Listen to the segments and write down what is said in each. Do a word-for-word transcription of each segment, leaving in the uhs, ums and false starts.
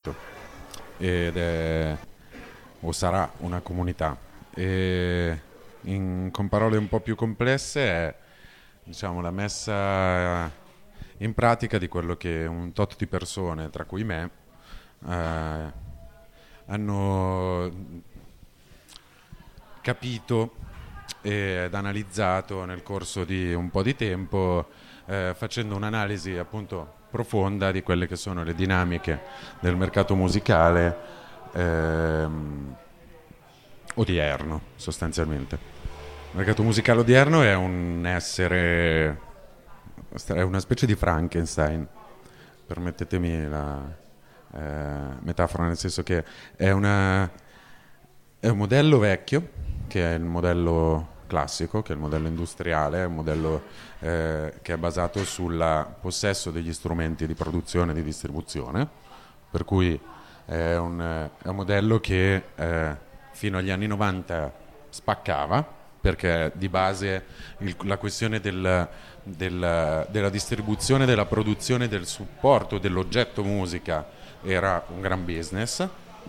ed è o sarà una comunità. E in, con parole un po' più complesse è, diciamo, la messa in pratica di quello che un tot di persone, tra cui me, eh, hanno capito ed analizzato nel corso di un po' di tempo, eh, facendo un'analisi appunto profonda di quelle che sono le dinamiche del mercato musicale ehm, odierno, sostanzialmente. Il mercato musicale odierno è un essere, è una specie di Frankenstein, permettetemi la eh, metafora, nel senso che è, una, è un modello vecchio, che è il modello classico, che è il modello industriale, è un modello eh, che è basato sul possesso degli strumenti di produzione e di distribuzione, per cui è un, è un modello che eh, fino agli anni novanta spaccava, perché di base il, la questione del, del, della distribuzione, della produzione, del supporto dell'oggetto musica era un gran business.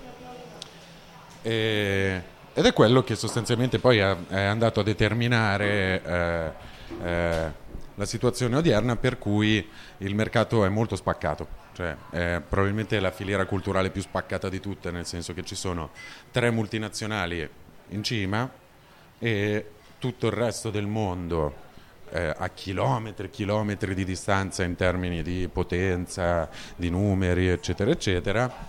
E, ed è quello che sostanzialmente poi è, è andato a determinare eh, eh, la situazione odierna, per cui il mercato è molto spaccato, cioè è probabilmente la filiera culturale più spaccata di tutte, nel senso che ci sono tre multinazionali in cima e tutto il resto del mondo eh, a chilometri e chilometri di distanza in termini di potenza, di numeri, eccetera, eccetera.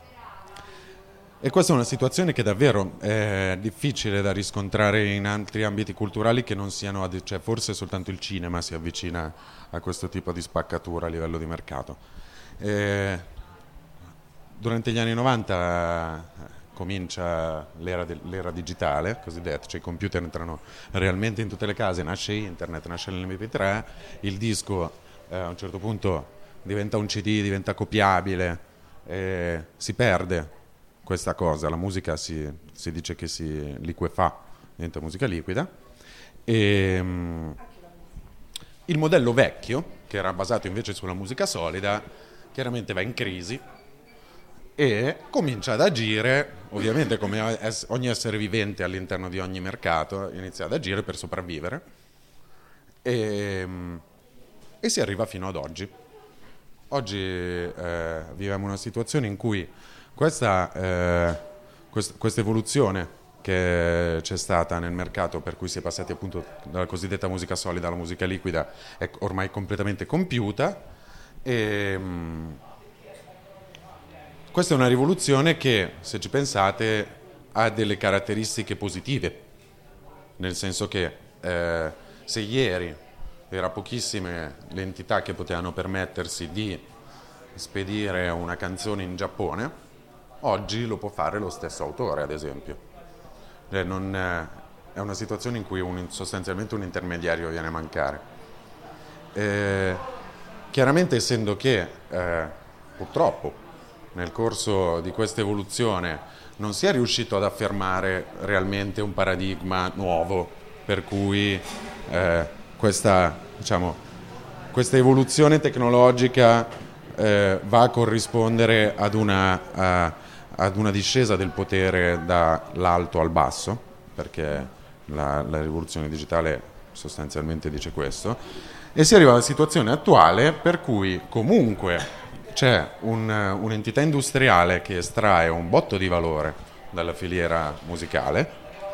E questa è una situazione che davvero è difficile da riscontrare in altri ambiti culturali che non siano, ad- cioè forse soltanto il cinema si avvicina a questo tipo di spaccatura a livello di mercato. E durante gli anni novanta eh, comincia l'era, de- l'era digitale, cosiddetta, cioè i computer entrano realmente in tutte le case, nasce internet, nasce l'emme pi tre, il disco eh, a un certo punto diventa un ci di, diventa copiabile, e si perde questa cosa, la musica si, si dice che si liquefà, diventa musica liquida. E, mm, il modello vecchio, che era basato invece sulla musica solida, chiaramente va in crisi e comincia ad agire, ovviamente come es- ogni essere vivente all'interno di ogni mercato, inizia ad agire per sopravvivere e, mm, e si arriva fino ad oggi. Oggi eh, viviamo una situazione in cui questa, eh, quest- questa evoluzione che c'è stata nel mercato, per cui si è passati appunto dalla cosiddetta musica solida alla musica liquida, è ormai completamente compiuta. E, mh, questa è una rivoluzione che, se ci pensate, ha delle caratteristiche positive, nel senso che eh, se ieri era pochissime le entità che potevano permettersi di spedire una canzone in Giappone, oggi lo può fare lo stesso autore, ad esempio. Cioè, non, eh, è una situazione in cui un, sostanzialmente un intermediario viene a mancare. Eh, chiaramente, essendo che eh, purtroppo nel corso di questa evoluzione non si è riuscito ad affermare realmente un paradigma nuovo, per cui eh, questa, diciamo, questa evoluzione tecnologica eh, va a corrispondere ad una, a, ad una discesa del potere dall'alto al basso, perché la, la rivoluzione digitale sostanzialmente dice questo, e si arriva alla situazione attuale per cui comunque c'è un, un'entità industriale che estrae un botto di valore dalla filiera musicale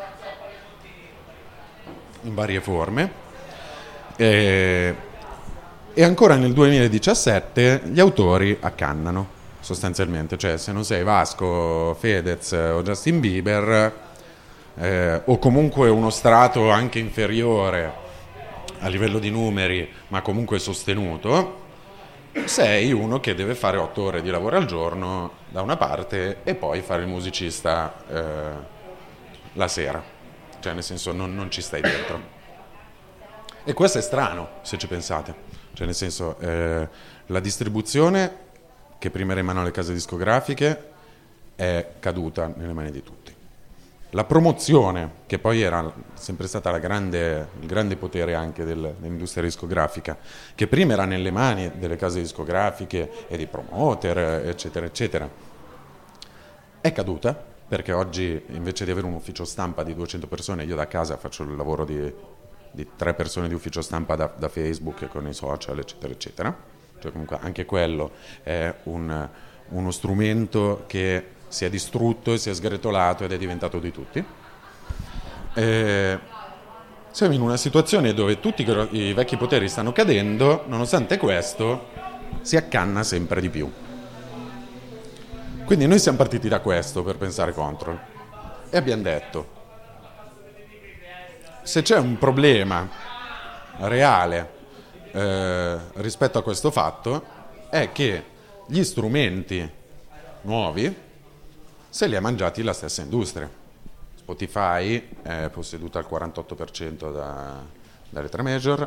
in varie forme e, e ancora nel duemiladiciassette gli autori accannano sostanzialmente, cioè se non sei Vasco, Fedez o Justin Bieber eh, o comunque uno strato anche inferiore a livello di numeri ma comunque sostenuto, sei uno che deve fare otto ore di lavoro al giorno da una parte e poi fare il musicista eh, la sera, cioè nel senso non, non ci stai dentro. E questo è strano se ci pensate, cioè nel senso eh, la distribuzione che prima era in mano alle case discografiche è caduta nelle mani di tutti. La promozione, che poi era sempre stata la grande, il grande potere anche del, dell'industria discografica, che prima era nelle mani delle case discografiche e dei promoter, eccetera, eccetera, è caduta, perché oggi invece di avere un ufficio stampa di duecento persone, io da casa faccio il lavoro di, di tre persone di ufficio stampa da, da Facebook con i social, eccetera, eccetera. Cioè comunque anche quello è un, uno strumento che si è distrutto e si è sgretolato ed è diventato di tutti. E siamo in una situazione dove tutti i vecchi poteri stanno cadendo, nonostante questo si accanna sempre di più. Quindi noi siamo partiti da questo per pensare Control e abbiamo detto: se c'è un problema reale eh, rispetto a questo fatto, è che gli strumenti nuovi se li ha mangiati la stessa industria. Spotify è posseduta al quarantotto per cento da, dalle tre major,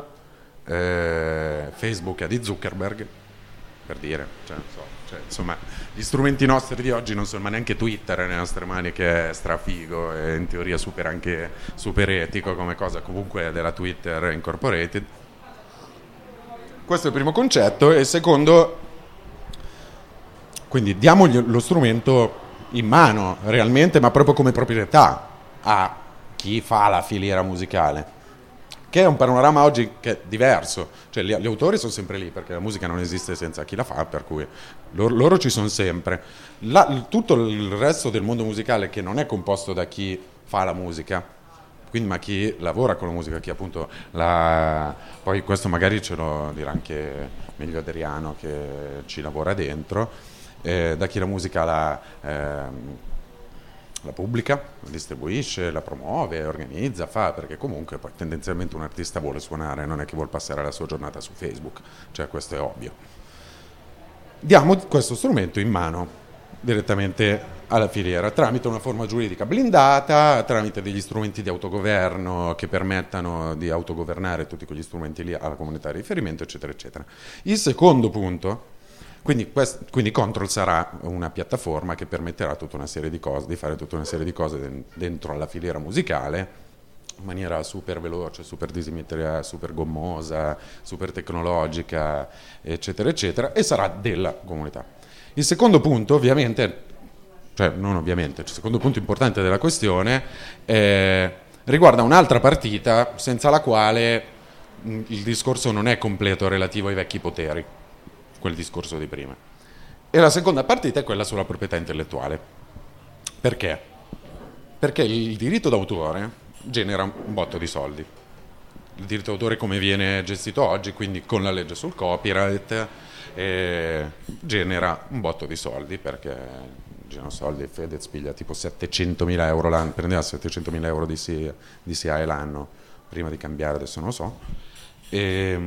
eh, Facebook è di Zuckerberg, per dire, cioè, non so, cioè, insomma, gli strumenti nostri di oggi non sono ma neanche Twitter nelle nostre mani, che è strafigo e in teoria super anche super etico come cosa, comunque della Twitter Incorporated. Questo è il primo concetto. E il secondo, quindi diamogli lo strumento in mano realmente, ma proprio come proprietà a chi fa la filiera musicale, che è un panorama oggi che è diverso, cioè gli, gli autori sono sempre lì perché la musica non esiste senza chi la fa, per cui loro, loro ci sono sempre. La, tutto il resto del mondo musicale, che non è composto da chi fa la musica, quindi ma chi lavora con la musica, chi appunto la, poi questo magari ce lo dirà anche meglio Adriano che ci lavora dentro, eh, da chi la musica la, eh, la pubblica, la distribuisce, la promuove, organizza, fa, perché comunque poi tendenzialmente un artista vuole suonare, non è che vuole passare la sua giornata su Facebook, cioè questo è ovvio. Diamo questo strumento in mano direttamente alla filiera tramite una forma giuridica blindata, tramite degli strumenti di autogoverno che permettano di autogovernare tutti quegli strumenti lì alla comunità di riferimento, eccetera, eccetera. Il secondo punto, quindi, quest, quindi Control sarà una piattaforma che permetterà tutta una serie di cose, di fare tutta una serie di cose dentro alla filiera musicale in maniera super veloce, super disimmetria, super gommosa, super tecnologica, eccetera, eccetera, e sarà della comunità. Il secondo punto, ovviamente, cioè non ovviamente, il secondo punto importante della questione eh, riguarda un'altra partita senza la quale mh, il discorso non è completo relativo ai vecchi poteri, quel discorso di prima. E la seconda partita è quella sulla proprietà intellettuale. Perché? Perché il diritto d'autore genera un botto di soldi. Il diritto d'autore come viene gestito oggi, quindi con la legge sul copyright, eh, genera un botto di soldi, perché generano soldi. Fedez piglia tipo settecentomila euro l'anno, prendeva settecentomila euro di S I A E l'anno prima di cambiare, adesso non lo so. E,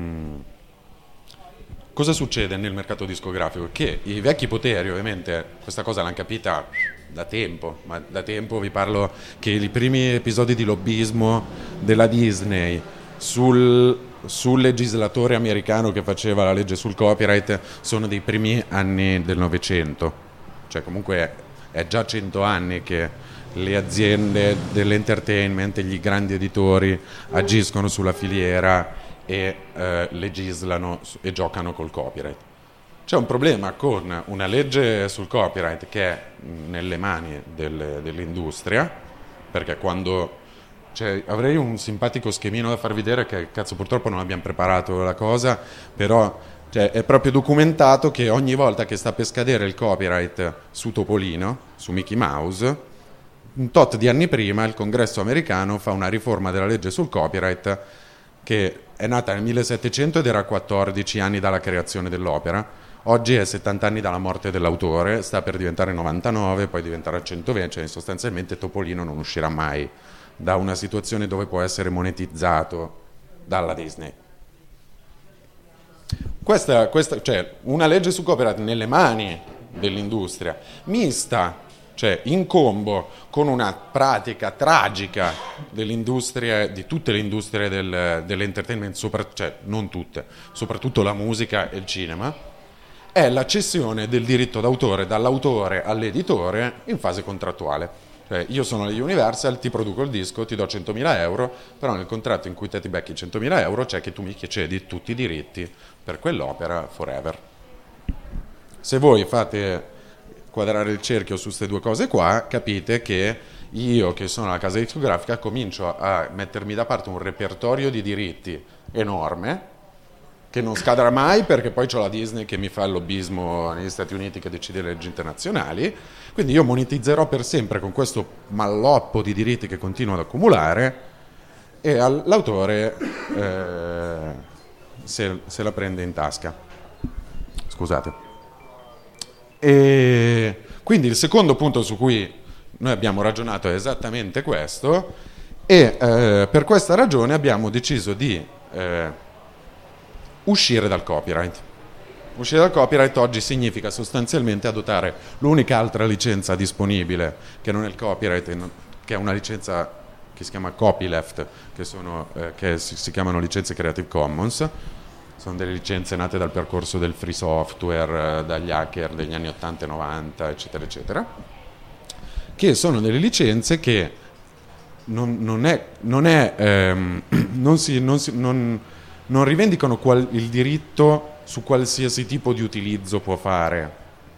cosa succede nel mercato discografico? Che i vecchi poteri, ovviamente, questa cosa l'hanno capita da tempo, ma da tempo vi parlo che i primi episodi di lobbismo della Disney sul, sul legislatore americano che faceva la legge sul copyright sono dei primi anni del Novecento, cioè comunque è già cento anni che le aziende dell'entertainment e gli grandi editori agiscono sulla filiera e eh, legislano e giocano col copyright. C'è un problema con una legge sul copyright che è nelle mani del, dell'industria, perché quando cioè, avrei un simpatico schemino da far vedere che cazzo purtroppo non abbiamo preparato la cosa, però cioè, è proprio documentato che ogni volta che sta per scadere il copyright su Topolino, su Mickey Mouse, un tot di anni prima il Congresso americano fa una riforma della legge sul copyright che è nata nel millesettecento ed era a quattordici anni dalla creazione dell'opera. Oggi è settanta anni dalla morte dell'autore, sta per diventare novantanove, poi diventerà centoventi, cioè sostanzialmente Topolino non uscirà mai da una situazione dove può essere monetizzato dalla Disney. Questa, questa, cioè una legge su copyright nelle mani dell'industria, mista, cioè in combo con una pratica tragica dell'industria, di tutte le industrie del, dell'entertainment, sopra, cioè non tutte, soprattutto la musica e il cinema, è la cessione del diritto d'autore dall'autore all'editore in fase contrattuale. Cioè, io sono la Universal, ti produco il disco, ti do centomila euro, però nel contratto in cui te ti becchi centomila euro c'è che tu mi cedi tutti i diritti per quell'opera forever. Se voi fate quadrare il cerchio su queste due cose qua, capite che io, che sono la casa discografica, comincio a mettermi da parte un repertorio di diritti enorme, che non scadrà mai perché poi c'ho la Disney che mi fa il lobbismo negli Stati Uniti che decide le leggi internazionali, quindi io monetizzerò per sempre con questo malloppo di diritti che continuo ad accumulare e l'autore eh, se, se la prende in tasca. Scusate. E quindi il secondo punto su cui noi abbiamo ragionato è esattamente questo e eh, per questa ragione abbiamo deciso di eh, uscire dal copyright. Uscire dal copyright oggi significa sostanzialmente adottare l'unica altra licenza disponibile, che non è il copyright, che è una licenza che si chiama copyleft, che, sono, eh, che si, si chiamano licenze Creative Commons. Sono delle licenze nate dal percorso del free software, eh, dagli hacker degli anni ottanta e novanta, eccetera, eccetera, che sono delle licenze che non, non è, non, è ehm, non, si, non, si, non, non rivendicano qual, il diritto su qualsiasi tipo di utilizzo può fare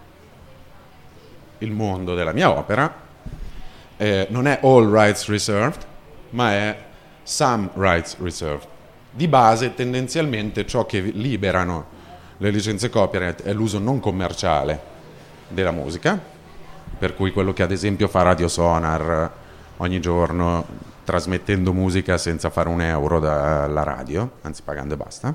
il mondo della mia opera, eh, non è all rights reserved, ma è some rights reserved. Di base, tendenzialmente, ciò che liberano le licenze copyright è l'uso non commerciale della musica, per cui quello che ad esempio fa Radio Sonar ogni giorno trasmettendo musica senza fare un euro dalla radio, anzi pagando e basta.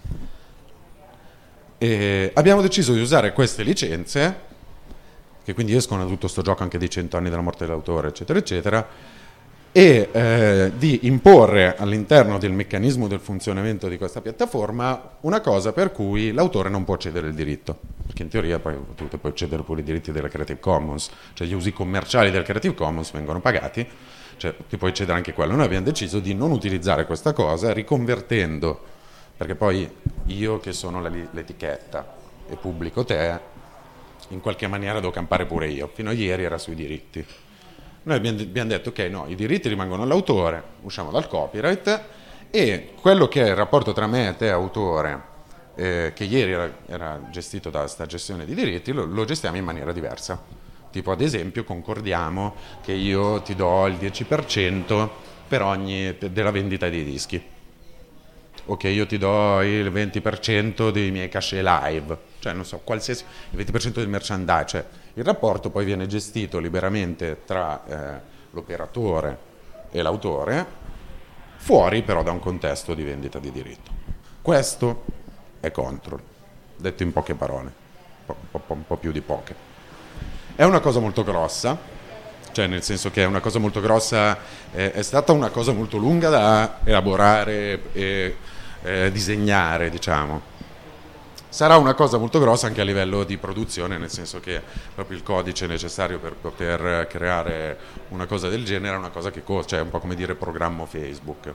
E abbiamo deciso di usare queste licenze, che quindi escono da tutto sto gioco anche dei cento anni della morte dell'autore, eccetera, eccetera, e eh, di imporre all'interno del meccanismo del funzionamento di questa piattaforma una cosa per cui l'autore non può cedere il diritto, perché in teoria poi tu puoi cedere pure i diritti della Creative Commons, cioè gli usi commerciali del Creative Commons vengono pagati, cioè ti puoi cedere anche quello. Noi abbiamo deciso di non utilizzare questa cosa riconvertendo, perché poi io che sono l'etichetta e pubblico te, in qualche maniera devo campare pure io, fino a ieri era sui diritti. Noi abbiamo detto ok, no, i diritti rimangono all'autore, usciamo dal copyright e quello che è il rapporto tra me e te autore, eh, che ieri era, era gestito da sta gestione di diritti, lo, lo gestiamo in maniera diversa. Tipo ad esempio concordiamo che io ti do il dieci per cento per ogni della vendita dei dischi, o che io ti do il venti per cento dei miei cachet live, cioè non so, qualsiasi, il venti per cento del merchandise, cioè il rapporto poi viene gestito liberamente tra eh, l'operatore e l'autore, fuori però da un contesto di vendita di diritto. Questo è Control, detto in poche parole, un po', un po' più di poche. È una cosa molto grossa, cioè nel senso che è una cosa molto grossa, eh, è stata una cosa molto lunga da elaborare e eh, disegnare, diciamo. Sarà una cosa molto grossa anche a livello di produzione, nel senso che proprio il codice necessario per poter creare una cosa del genere è una cosa che costa, cioè è un po' come dire programmo Facebook.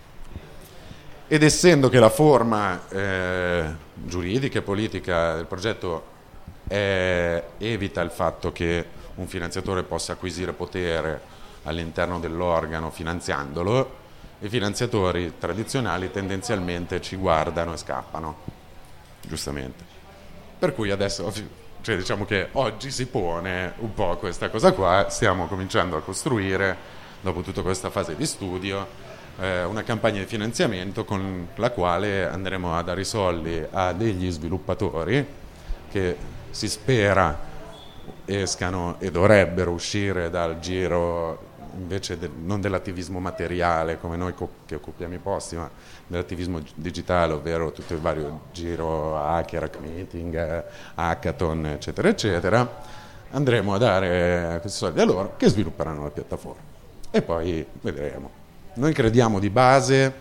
Ed essendo che la forma eh, giuridica e politica del progetto è, evita il fatto che un finanziatore possa acquisire potere all'interno dell'organo finanziandolo, i finanziatori tradizionali tendenzialmente ci guardano e scappano. Giustamente. Per cui adesso, cioè diciamo che oggi si pone un po' questa cosa qua, stiamo cominciando a costruire, dopo tutta questa fase di studio, eh, una campagna di finanziamento con la quale andremo a dare i soldi a degli sviluppatori che si spera escano e dovrebbero uscire dal giro invece de, non dell'attivismo materiale come noi co- che occupiamo i posti, ma dell'attivismo digitale, ovvero tutto il vario giro hacker, meeting, hackathon, eccetera, eccetera. Andremo a dare questi soldi a loro che svilupperanno la piattaforma e poi vedremo. Noi crediamo di base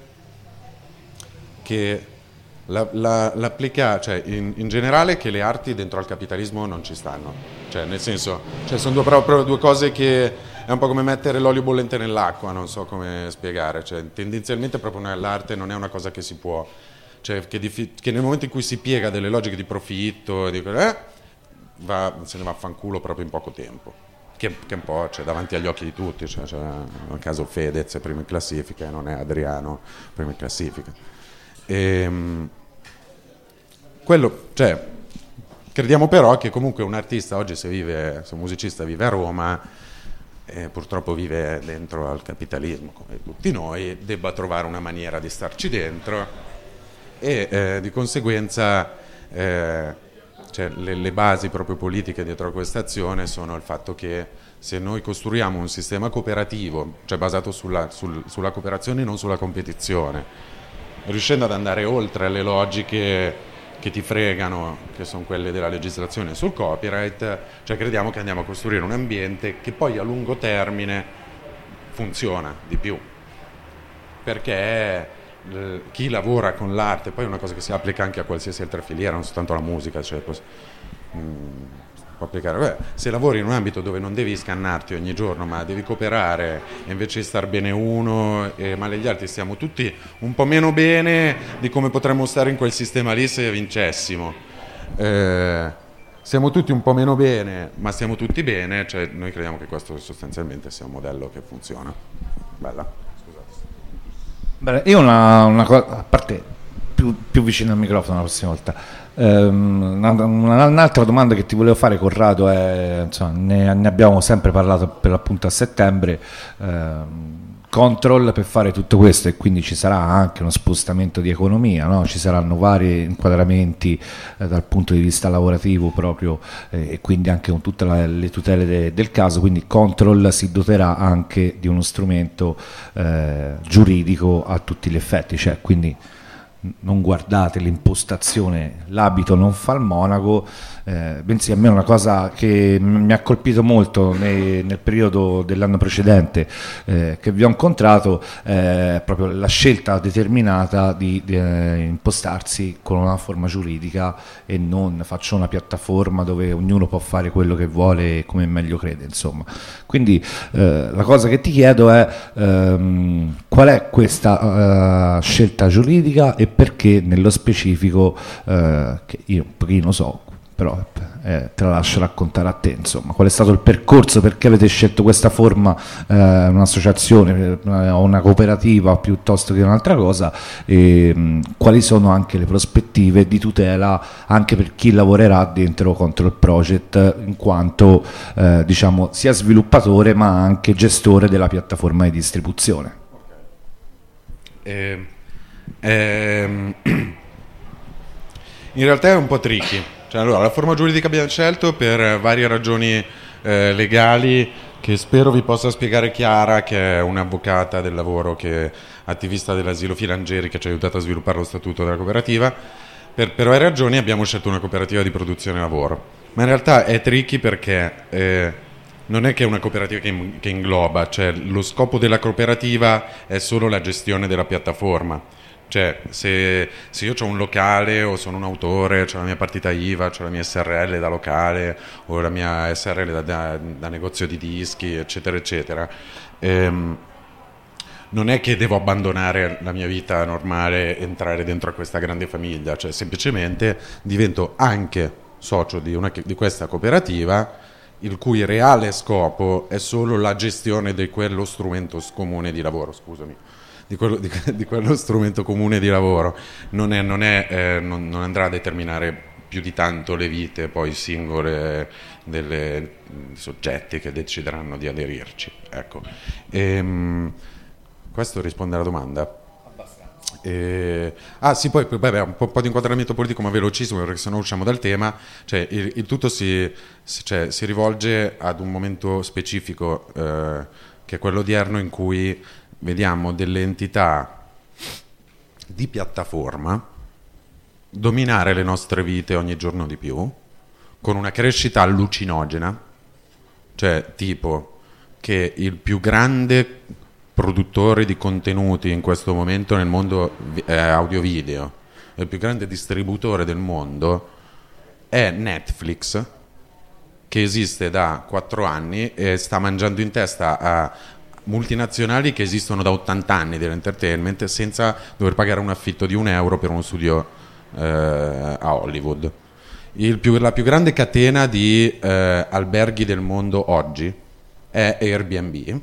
che la, la, l'applica, cioè in, in generale che le arti dentro al capitalismo non ci stanno, cioè nel senso, cioè sono due, proprio due cose che è un po' come mettere l'olio bollente nell'acqua, non so come spiegare, cioè tendenzialmente proprio l'arte non è una cosa che si può, cioè che, diffi- che nel momento in cui si piega delle logiche di profitto, di, eh, va, se ne va a fanculo proprio in poco tempo, che, che un po' c'è davanti agli occhi di tutti, cioè, cioè, nel caso Fedez è primo in classifica e non è Adriano primo in classifica. E, quello, cioè, crediamo però che comunque un artista oggi, se vive, se un musicista vive a Roma, eh, purtroppo vive dentro al capitalismo come tutti noi, debba trovare una maniera di starci dentro e eh, di conseguenza eh, cioè, le, le basi proprio politiche dietro a questa azione sono il fatto che se noi costruiamo un sistema cooperativo, cioè basato sulla, sul, sulla cooperazione e non sulla competizione, riuscendo ad andare oltre le logiche che ti fregano, che sono quelle della legislazione sul copyright, cioè crediamo che andiamo a costruire un ambiente che poi a lungo termine funziona di più, perché eh, chi lavora con l'arte, poi è una cosa che si applica anche a qualsiasi altra filiera, non soltanto alla musica, cioè, pos- mh, può applicare. Beh, se lavori in un ambito dove non devi scannarti ogni giorno, ma devi cooperare e invece di star bene uno e male gli altri, stiamo tutti un po' meno bene di come potremmo stare in quel sistema lì se vincessimo. Eh, siamo tutti un po' meno bene, ma stiamo tutti bene, cioè noi crediamo che questo sostanzialmente sia un modello che funziona. Bella. Scusate. Beh, io una, una cosa, a parte più, più vicino al microfono la prossima volta. Um, una, un'altra domanda che ti volevo fare, Corrado, è, insomma, ne, ne abbiamo sempre parlato per l'appunto a settembre. um, Control per fare tutto questo, e quindi ci sarà anche uno spostamento di economia, no? Ci saranno vari inquadramenti eh, dal punto di vista lavorativo proprio, eh, e quindi anche con tutte la, le tutele de, del caso, quindi Control si doterà anche di uno strumento eh, giuridico a tutti gli effetti, cioè quindi non guardate l'impostazione, l'abito non fa il monaco, eh, bensì a me una cosa che mi ha colpito molto nei, nel periodo dell'anno precedente eh, che vi ho incontrato è eh, proprio la scelta determinata di, di eh, impostarsi con una forma giuridica e non faccio una piattaforma dove ognuno può fare quello che vuole e come meglio crede, insomma. Quindi eh, la cosa che ti chiedo è ehm, qual è questa uh, scelta giuridica e perché nello specifico, eh, che io un pochino so, però eh, te la lascio raccontare a te, insomma, qual è stato il percorso, perché avete scelto questa forma, eh, un'associazione o eh, una cooperativa piuttosto che un'altra cosa, e mh, quali sono anche le prospettive di tutela anche per chi lavorerà dentro Control Project, in quanto eh, diciamo sia sviluppatore ma anche gestore della piattaforma di distribuzione. Eh, ehm, in realtà è un po' tricky. Cioè, allora, la forma giuridica che abbiamo scelto per varie ragioni eh, legali che spero vi possa spiegare Chiara, che è un'avvocata del lavoro, che è attivista dell'asilo Filangieri, che ci ha aiutato a sviluppare lo statuto della cooperativa. Per, per varie ragioni abbiamo scelto una cooperativa di produzione lavoro, ma in realtà è tricky perché eh, non è che è una cooperativa che, in, che ingloba, cioè lo scopo della cooperativa è solo la gestione della piattaforma. Cioè, se, se io ho un locale o sono un autore, ho la mia partita I V A, ho la mia S R L da locale o la mia S R L da, da, da negozio di dischi, eccetera, eccetera, ehm, non è che devo abbandonare la mia vita normale e entrare dentro a questa grande famiglia, cioè semplicemente divento anche socio di, una, di questa cooperativa, il cui reale scopo è solo la gestione di quello strumento comune di lavoro, scusami. Di quello, di, di quello strumento comune di lavoro, non, è, non, è, eh, non, non andrà a determinare più di tanto le vite poi singole dei soggetti che decideranno di aderirci. Ecco. Ehm, questo risponde alla domanda? Abbastanza. E, ah sì, poi vabbè, un, po', un po' di inquadramento politico ma velocissimo, perché sennò usciamo dal tema. Cioè, il, il tutto si, cioè, si rivolge ad un momento specifico, eh, che è quello odierno, in cui vediamo delle entità di piattaforma dominare le nostre vite ogni giorno di più, con una crescita allucinogena, cioè tipo che il più grande produttore di contenuti in questo momento nel mondo eh, audio-video, il più grande distributore del mondo è Netflix, che esiste da quattro anni e sta mangiando in testa a multinazionali che esistono da ottanta anni dell'entertainment senza dover pagare un affitto di un euro per uno studio eh, a Hollywood. Il più, la più grande catena di eh, alberghi del mondo oggi è Airbnb,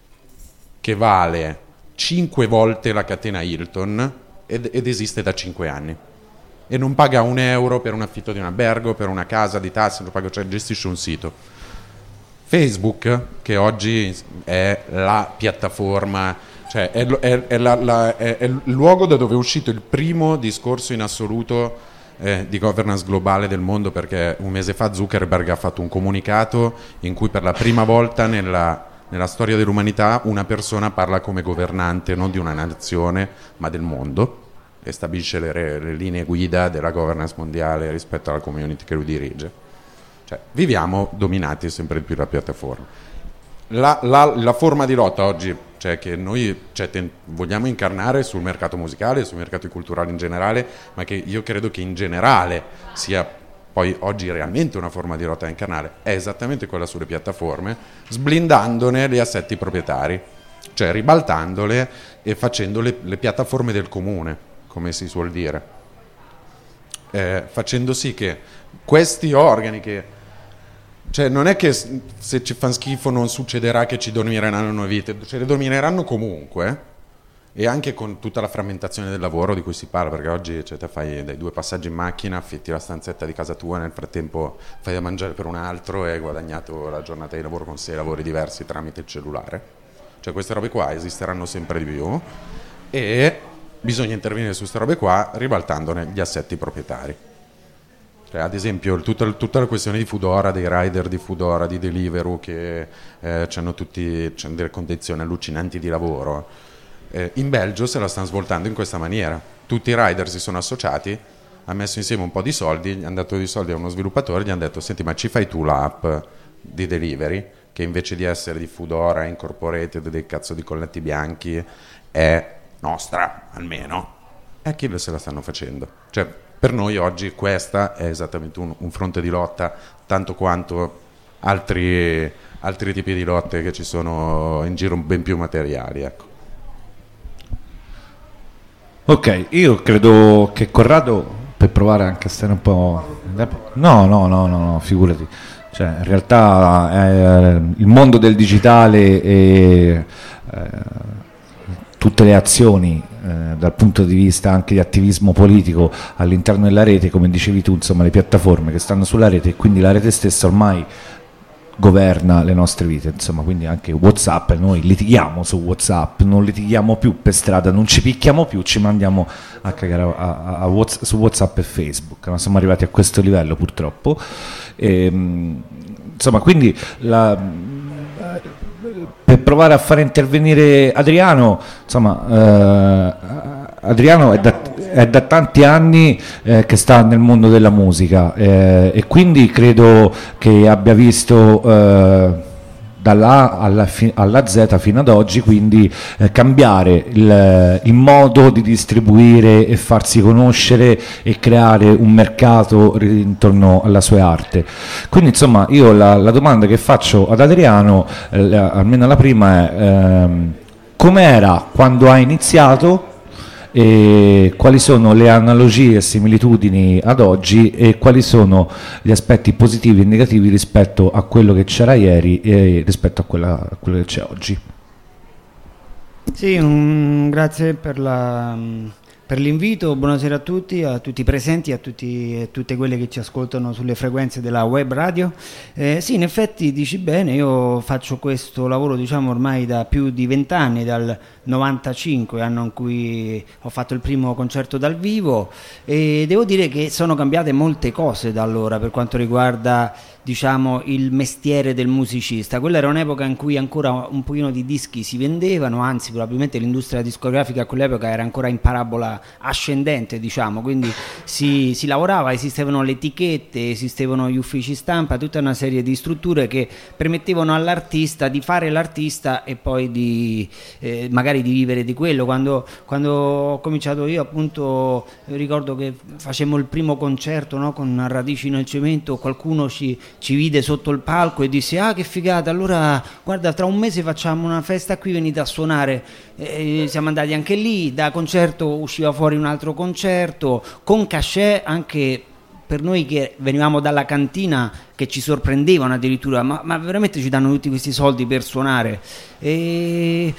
che vale cinque volte la catena Hilton ed, ed esiste da cinque anni. e non paga un euro per un affitto di un albergo, per una casa di tasse, non paga, cioè gestisce un sito. Facebook, che oggi è la piattaforma, cioè è, è, è, la, la, è, è il luogo da dove è uscito il primo discorso in assoluto eh, di governance globale del mondo, perché un mese fa Zuckerberg ha fatto un comunicato in cui per la prima volta nella, nella storia dell'umanità una persona parla come governante non di una nazione ma del mondo, e stabilisce le, le linee guida della governance mondiale rispetto alla community che lui dirige. Cioè, viviamo dominati sempre di più dalla piattaforma. La, la, la forma di lotta oggi, cioè che noi cioè, ten, vogliamo incarnare sul mercato musicale, sul mercato culturale in generale, ma che io credo che in generale sia poi oggi realmente una forma di lotta da incarnare, è esattamente quella sulle piattaforme, sblindandone gli assetti proprietari, cioè ribaltandole e facendo le, le piattaforme del comune, come si suol dire, eh, facendo sì che questi organi che, cioè non è che se ci fanno schifo non succederà che ci domineranno noi vite, ce le domineranno comunque, e anche con tutta la frammentazione del lavoro di cui si parla, perché oggi cioè, te fai dai due passaggi in macchina, affitti la stanzetta di casa tua, nel frattempo fai da mangiare per un altro e hai guadagnato la giornata di lavoro con sei lavori diversi tramite il cellulare. Cioè queste robe qua esisteranno sempre di più e bisogna intervenire su queste robe qua ribaltandone gli assetti proprietari. Cioè, ad esempio tutta, tutta la questione di Foodora, dei rider di Foodora, di Deliveroo che eh, hanno tutti c'hanno delle condizioni allucinanti di lavoro, eh, in Belgio se la stanno svoltando in questa maniera. Tutti i rider si sono associati, hanno messo insieme un po' di soldi, gli hanno dato dei soldi a uno sviluppatore, gli hanno detto senti ma ci fai tu l'app di delivery che invece di essere di Foodora Incorporated, dei cazzo di colletti bianchi, è nostra almeno, e a chi se la stanno facendo? Cioè per noi oggi questa è esattamente un, un fronte di lotta tanto quanto altri, altri tipi di lotte che ci sono in giro ben più materiali, ecco. Ok, io credo che Corrado, per provare anche a stare un po'... No, no, no, no, no figurati. Cioè, in realtà eh, il mondo del digitale e eh, tutte le azioni eh, dal punto di vista anche di attivismo politico all'interno della rete, come dicevi tu, insomma le piattaforme che stanno sulla rete e quindi la rete stessa ormai governa le nostre vite, insomma, quindi anche WhatsApp, noi litighiamo su WhatsApp, non litighiamo più per strada, non ci picchiamo più, ci mandiamo a cagare a, a, a WhatsApp, su WhatsApp e Facebook, ma siamo arrivati a questo livello purtroppo. E, insomma, quindi la, per provare a fare intervenire Adriano, insomma, eh, Adriano è da, è da tanti anni eh, che sta nel mondo della musica eh, e quindi credo che abbia visto eh, dalla A alla, fi, alla Z fino ad oggi, quindi eh, cambiare il, il modo di distribuire e farsi conoscere e creare un mercato intorno alla sua arte. Quindi insomma io la, la domanda che faccio ad Adriano, eh, almeno la prima, è ehm, com'era quando ha iniziato e quali sono le analogie e similitudini ad oggi e quali sono gli aspetti positivi e negativi rispetto a quello che c'era ieri e rispetto a, quella, a quello che c'è oggi. Sì, un, grazie per, la, per l'invito, buonasera a tutti, a tutti i presenti, a tutti e tutte quelle che ci ascoltano sulle frequenze della web radio. Eh, sì, in effetti dici bene, io faccio questo lavoro diciamo ormai da più di vent'anni, dal novantacinque, anno in cui ho fatto il primo concerto dal vivo, e devo dire che sono cambiate molte cose da allora per quanto riguarda diciamo il mestiere del musicista. Quella era un'epoca in cui ancora un pochino di dischi si vendevano, anzi probabilmente l'industria discografica a quell'epoca era ancora in parabola ascendente, diciamo, quindi si, si lavorava, esistevano le etichette, esistevano gli uffici stampa, tutta una serie di strutture che permettevano all'artista di fare l'artista e poi di eh, magari di vivere di quello. Quando, quando ho cominciato io, appunto, ricordo che facemmo il primo concerto, no, con Radici nel cemento, qualcuno ci ci vide sotto il palco e disse ah che figata, allora guarda tra un mese facciamo una festa qui, venite a suonare. E siamo andati anche lì, da concerto usciva fuori un altro concerto con cachet anche per noi che venivamo dalla cantina, che ci sorprendevano addirittura, ma, ma veramente ci danno tutti questi soldi per suonare. E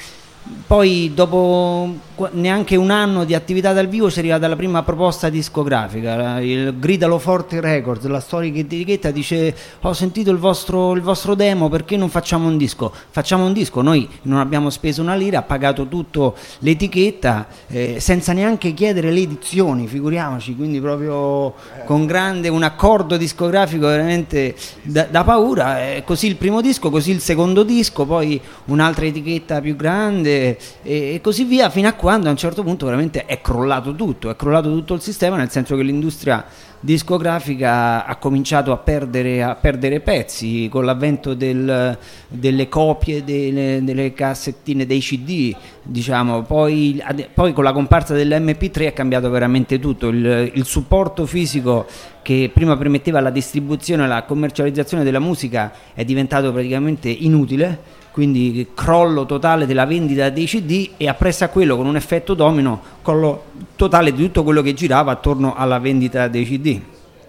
Poi dopo neanche un anno di attività dal vivo ci è arrivata la prima proposta discografica, il Gridalo Forte Records, la storica etichetta, dice: ho sentito il vostro, il vostro demo, perché non facciamo un disco? Facciamo un disco. Noi non abbiamo speso una lira, ha pagato tutto l'etichetta, eh, senza neanche chiedere le edizioni, figuriamoci, quindi proprio con grande, un accordo discografico veramente da, da paura. Eh, così il primo disco, così il secondo disco, poi un'altra etichetta più grande, e, e così via, fino a quando a un certo punto veramente è crollato tutto, è crollato tutto il sistema, nel senso che l'industria discografica ha cominciato a perdere, a perdere pezzi con l'avvento del, delle copie, delle, delle cassettine, dei C D, diciamo. Poi, poi con la comparsa dell'emme pi tre è cambiato veramente tutto, il, il supporto fisico che prima permetteva la distribuzione e la commercializzazione della musica è diventato praticamente inutile, quindi crollo totale della vendita dei C D, e appresso a quello, con un effetto domino, crollo totale di tutto quello che girava attorno alla vendita dei C D,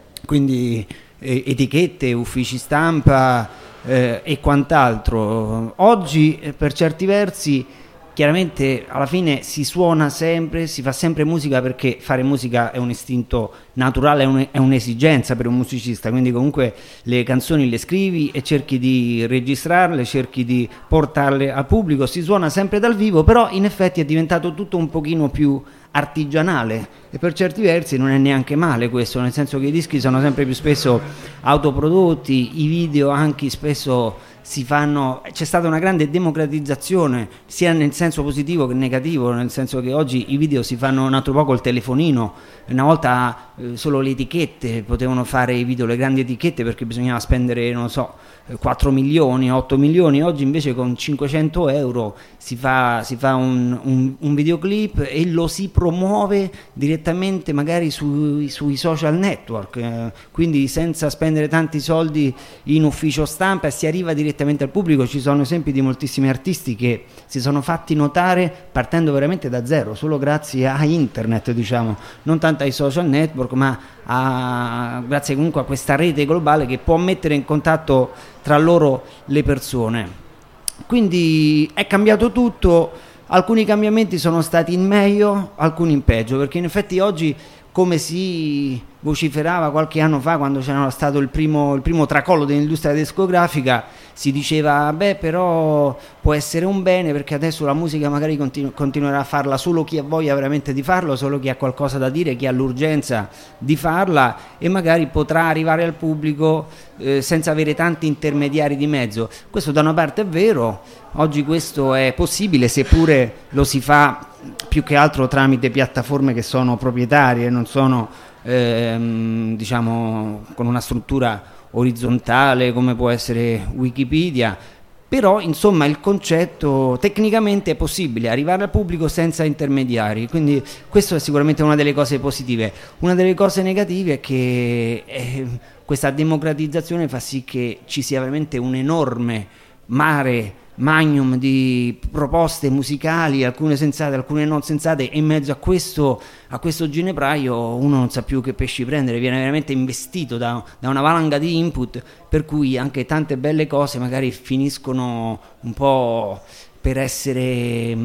quindi eh, etichette, uffici stampa eh, e quant'altro. Oggi eh, per certi versi chiaramente alla fine si suona sempre, si fa sempre musica, perché fare musica è un istinto naturale, è, un, è un'esigenza per un musicista, quindi comunque le canzoni le scrivi e cerchi di registrarle, cerchi di portarle al pubblico, si suona sempre dal vivo, però in effetti è diventato tutto un pochino più artigianale, e per certi versi non è neanche male questo, nel senso che i dischi sono sempre più spesso autoprodotti, i video anche spesso si fanno, c'è stata una grande democratizzazione sia nel senso positivo che negativo, nel senso che oggi i video si fanno un altro po' col telefonino. Una volta eh, solo le etichette potevano fare i video, le grandi etichette, perché bisognava spendere, non so, quattro milioni, otto milioni. Oggi invece con cinquecento euro si fa, si fa un, un, un videoclip e lo si promuove direttamente magari sui, sui social network, eh, quindi senza spendere tanti soldi in ufficio stampa, e si arriva direttamente al pubblico. Ci sono esempi di moltissimi artisti che si sono fatti notare partendo veramente da zero, solo grazie a internet, diciamo, non tanto ai social network, ma a, grazie comunque a questa rete globale che può mettere in contatto tra loro le persone. Quindi è cambiato tutto, alcuni cambiamenti sono stati in meglio, alcuni in peggio, perché in effetti oggi, come si vociferava qualche anno fa, quando c'era stato il primo, il primo tracollo dell'industria discografica, si diceva beh, però può essere un bene, perché adesso la musica magari continu- continuerà a farla solo chi ha voglia veramente di farlo, solo chi ha qualcosa da dire, chi ha l'urgenza di farla, e magari potrà arrivare al pubblico eh, senza avere tanti intermediari di mezzo. Questo da una parte è vero, oggi questo è possibile, seppure lo si fa più che altro tramite piattaforme che sono proprietarie, non sono ehm, diciamo con una struttura orizzontale come può essere Wikipedia, però insomma il concetto tecnicamente è possibile arrivare al pubblico senza intermediari, quindi questo è sicuramente una delle cose positive. Una delle cose negative è che eh, questa democratizzazione fa sì che ci sia veramente un enorme mare magnum di proposte musicali, alcune sensate, alcune non sensate, e in mezzo a questo, a questo ginepraio uno non sa più che pesci prendere, viene veramente investito da, da una valanga di input, per cui anche tante belle cose magari finiscono un po' per essere,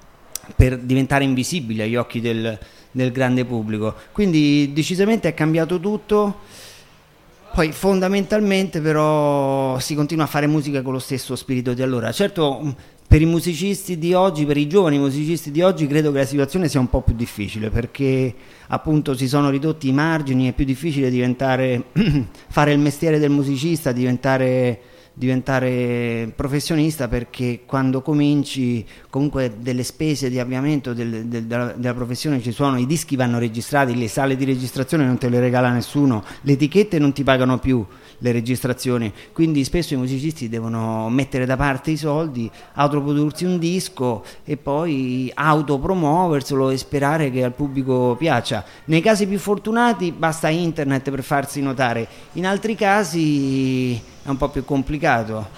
per diventare invisibili agli occhi del, del grande pubblico. Quindi decisamente è cambiato tutto. Poi fondamentalmente però si continua a fare musica con lo stesso spirito di allora. Certo, per i musicisti di oggi, per i giovani musicisti di oggi, credo che la situazione sia un po' più difficile, perché appunto si sono ridotti i margini, è più difficile diventare fare il mestiere del musicista, diventare diventare professionista, perché quando cominci comunque delle spese di avviamento del, del, della, della professione ci sono, i dischi vanno registrati, le sale di registrazione non te le regala nessuno, le etichette non ti pagano più le registrazioni, quindi spesso i musicisti devono mettere da parte i soldi, autoprodursi un disco e poi autopromuoverselo e sperare che al pubblico piaccia. Nei casi più fortunati basta internet per farsi notare, in altri casi è un po' più complicato.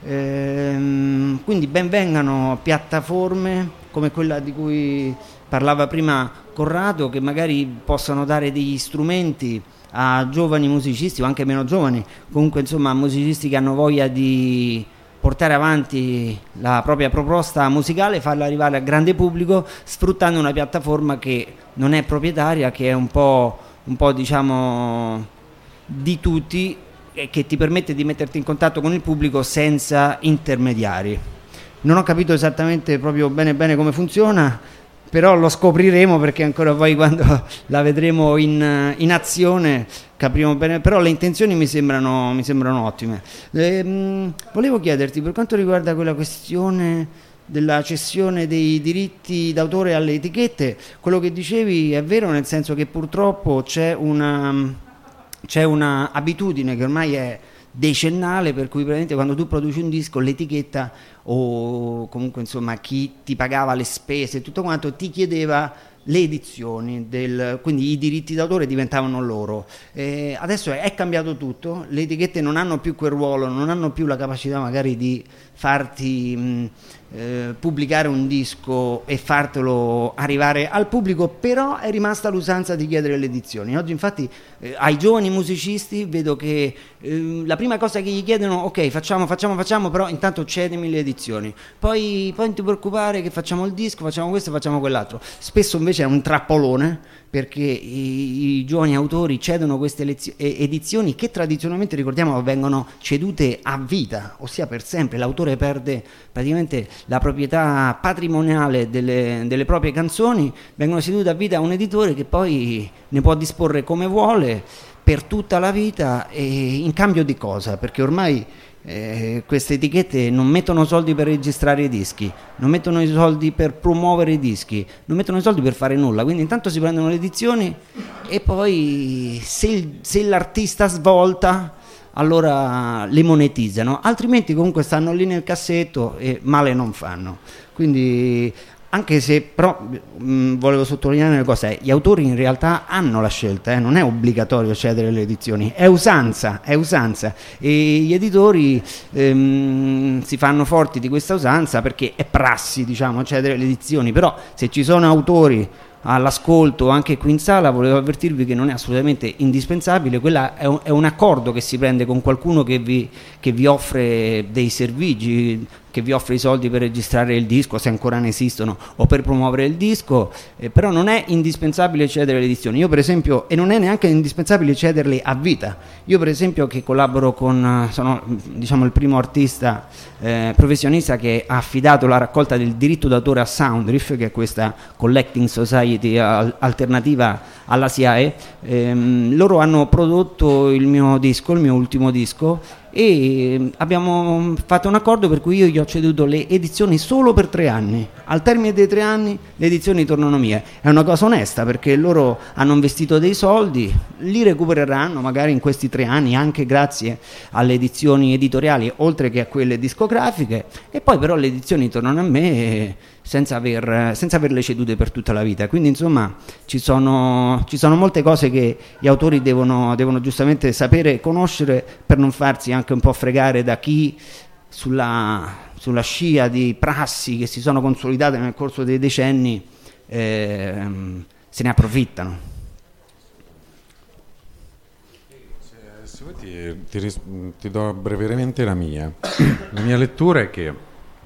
Ehm, quindi ben vengano piattaforme come quella di cui parlava prima Corrado, che magari possano dare degli strumenti a giovani musicisti o anche meno giovani, comunque insomma musicisti che hanno voglia di portare avanti la propria proposta musicale, farla arrivare al grande pubblico sfruttando una piattaforma che non è proprietaria, che è un po', un po' diciamo di tutti, e che ti permette di metterti in contatto con il pubblico senza intermediari. Non ho capito esattamente proprio bene bene come funziona, però lo scopriremo, perché ancora poi quando la vedremo in, in azione capiremo bene, però le intenzioni mi sembrano, mi sembrano ottime. Ehm, volevo chiederti, per quanto riguarda quella questione della cessione dei diritti d'autore alle etichette, quello che dicevi è vero, nel senso che purtroppo c'è una c'è una abitudine che ormai è decennale, per cui praticamente quando tu produci un disco, l'etichetta o comunque insomma chi ti pagava le spese e tutto quanto ti chiedeva le edizioni, del, quindi i diritti d'autore diventavano loro. Eh, adesso è, è cambiato tutto, le etichette non hanno più quel ruolo, non hanno più la capacità magari di farti mh, eh, pubblicare un disco e fartelo arrivare al pubblico, però è rimasta l'usanza di chiedere le edizioni. Oggi infatti eh, ai giovani musicisti vedo che eh, la prima cosa che gli chiedono, ok, facciamo, facciamo, facciamo, però intanto cedimi le edizioni, poi, poi non ti preoccupare che facciamo il disco, facciamo questo, facciamo quell'altro. Spesso invece è un trappolone, perché i, i giovani autori cedono queste lezio- edizioni che tradizionalmente, ricordiamo, vengono cedute a vita, ossia per sempre. L'autore perde praticamente la proprietà patrimoniale delle, delle proprie canzoni, vengono cedute a vita a un editore che poi ne può disporre come vuole per tutta la vita, e in cambio di cosa? Perché ormai Eh, queste etichette non mettono soldi per registrare i dischi, non mettono i soldi per promuovere i dischi, non mettono i soldi per fare nulla, quindi intanto si prendono le edizioni e poi se, il, se l'artista svolta allora le monetizzano, altrimenti comunque stanno lì nel cassetto e male non fanno. Quindi anche se però mh, volevo sottolineare una cosa, gli autori in realtà hanno la scelta, eh, non è obbligatorio cedere le edizioni, è usanza, è usanza, e gli editori ehm, si fanno forti di questa usanza perché è prassi, diciamo, cedere le edizioni. Però se ci sono autori all'ascolto anche qui in sala, volevo avvertirvi che non è assolutamente indispensabile, quella è un, è un accordo che si prende con qualcuno che vi, che vi offre dei servigi, che vi offre i soldi per registrare il disco, se ancora ne esistono, o per promuovere il disco, eh, però non è indispensabile cedere le edizioni. Io per esempio, e non è neanche indispensabile cederle a vita, io per esempio che collaboro con, sono diciamo il primo artista eh, professionista che ha affidato la raccolta del diritto d'autore a Soundriff, che è questa collecting society al- alternativa alla S I A E, ehm, loro hanno prodotto il mio disco, il mio ultimo disco, e abbiamo fatto un accordo per cui io gli ho ceduto le edizioni solo per tre anni. Al termine dei tre anni le edizioni tornano mie. È una cosa onesta, perché loro hanno investito dei soldi, li recupereranno magari in questi tre anni anche grazie alle edizioni editoriali oltre che a quelle discografiche, e poi però le edizioni tornano a me senza, aver, senza averle cedute per tutta la vita. Quindi insomma ci sono, ci sono molte cose che gli autori devono, devono giustamente sapere e conoscere per non farsi anche un po' fregare da chi sulla, sulla scia di prassi che si sono consolidate nel corso dei decenni eh, se ne approfittano. Se vuoi ti, ti, ris- ti do brevemente la mia. La mia lettura è che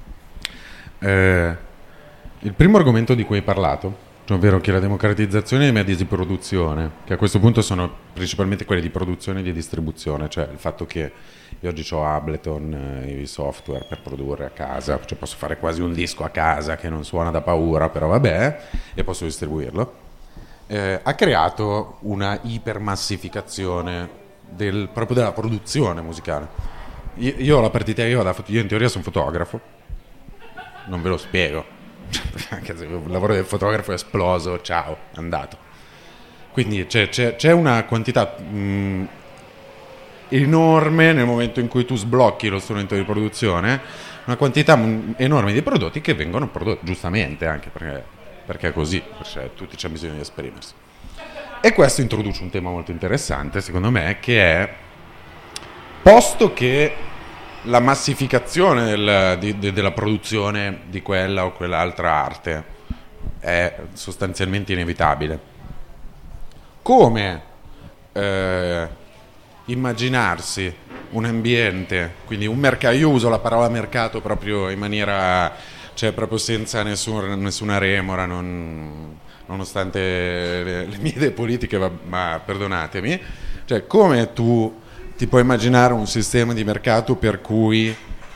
eh, il primo argomento di cui hai parlato, cioè ovvero che la democratizzazione dei mezzi di produzione, che a questo punto sono principalmente quelli di produzione e di distribuzione, cioè il fatto che io oggi ho Ableton, eh, i software per produrre a casa, cioè posso fare quasi un disco a casa che non suona da paura, però vabbè, e posso distribuirlo, eh, ha creato una ipermassificazione del, proprio della produzione musicale. Io, io ho la partita IVA, io in teoria sono fotografo, non ve lo spiego. Anche se il lavoro del fotografo è esploso, ciao, andato. Quindi c'è, c'è, c'è una quantità mh, enorme nel momento in cui tu sblocchi lo strumento di produzione, una quantità mh, enorme di prodotti che vengono prodotti, giustamente, anche perché, perché è così, perché tutti c'è bisogno di esprimersi. E questo introduce un tema molto interessante, secondo me, che è, posto che la massificazione del, di, de, della produzione di quella o quell'altra arte è sostanzialmente inevitabile, come eh, immaginarsi un ambiente, quindi un mercato, io uso la parola mercato proprio in maniera, cioè proprio senza nessun, nessuna remora, non, nonostante le, le mie idee politiche, ma, ma perdonatemi, cioè come tu ti puoi immaginare un sistema di mercato per cui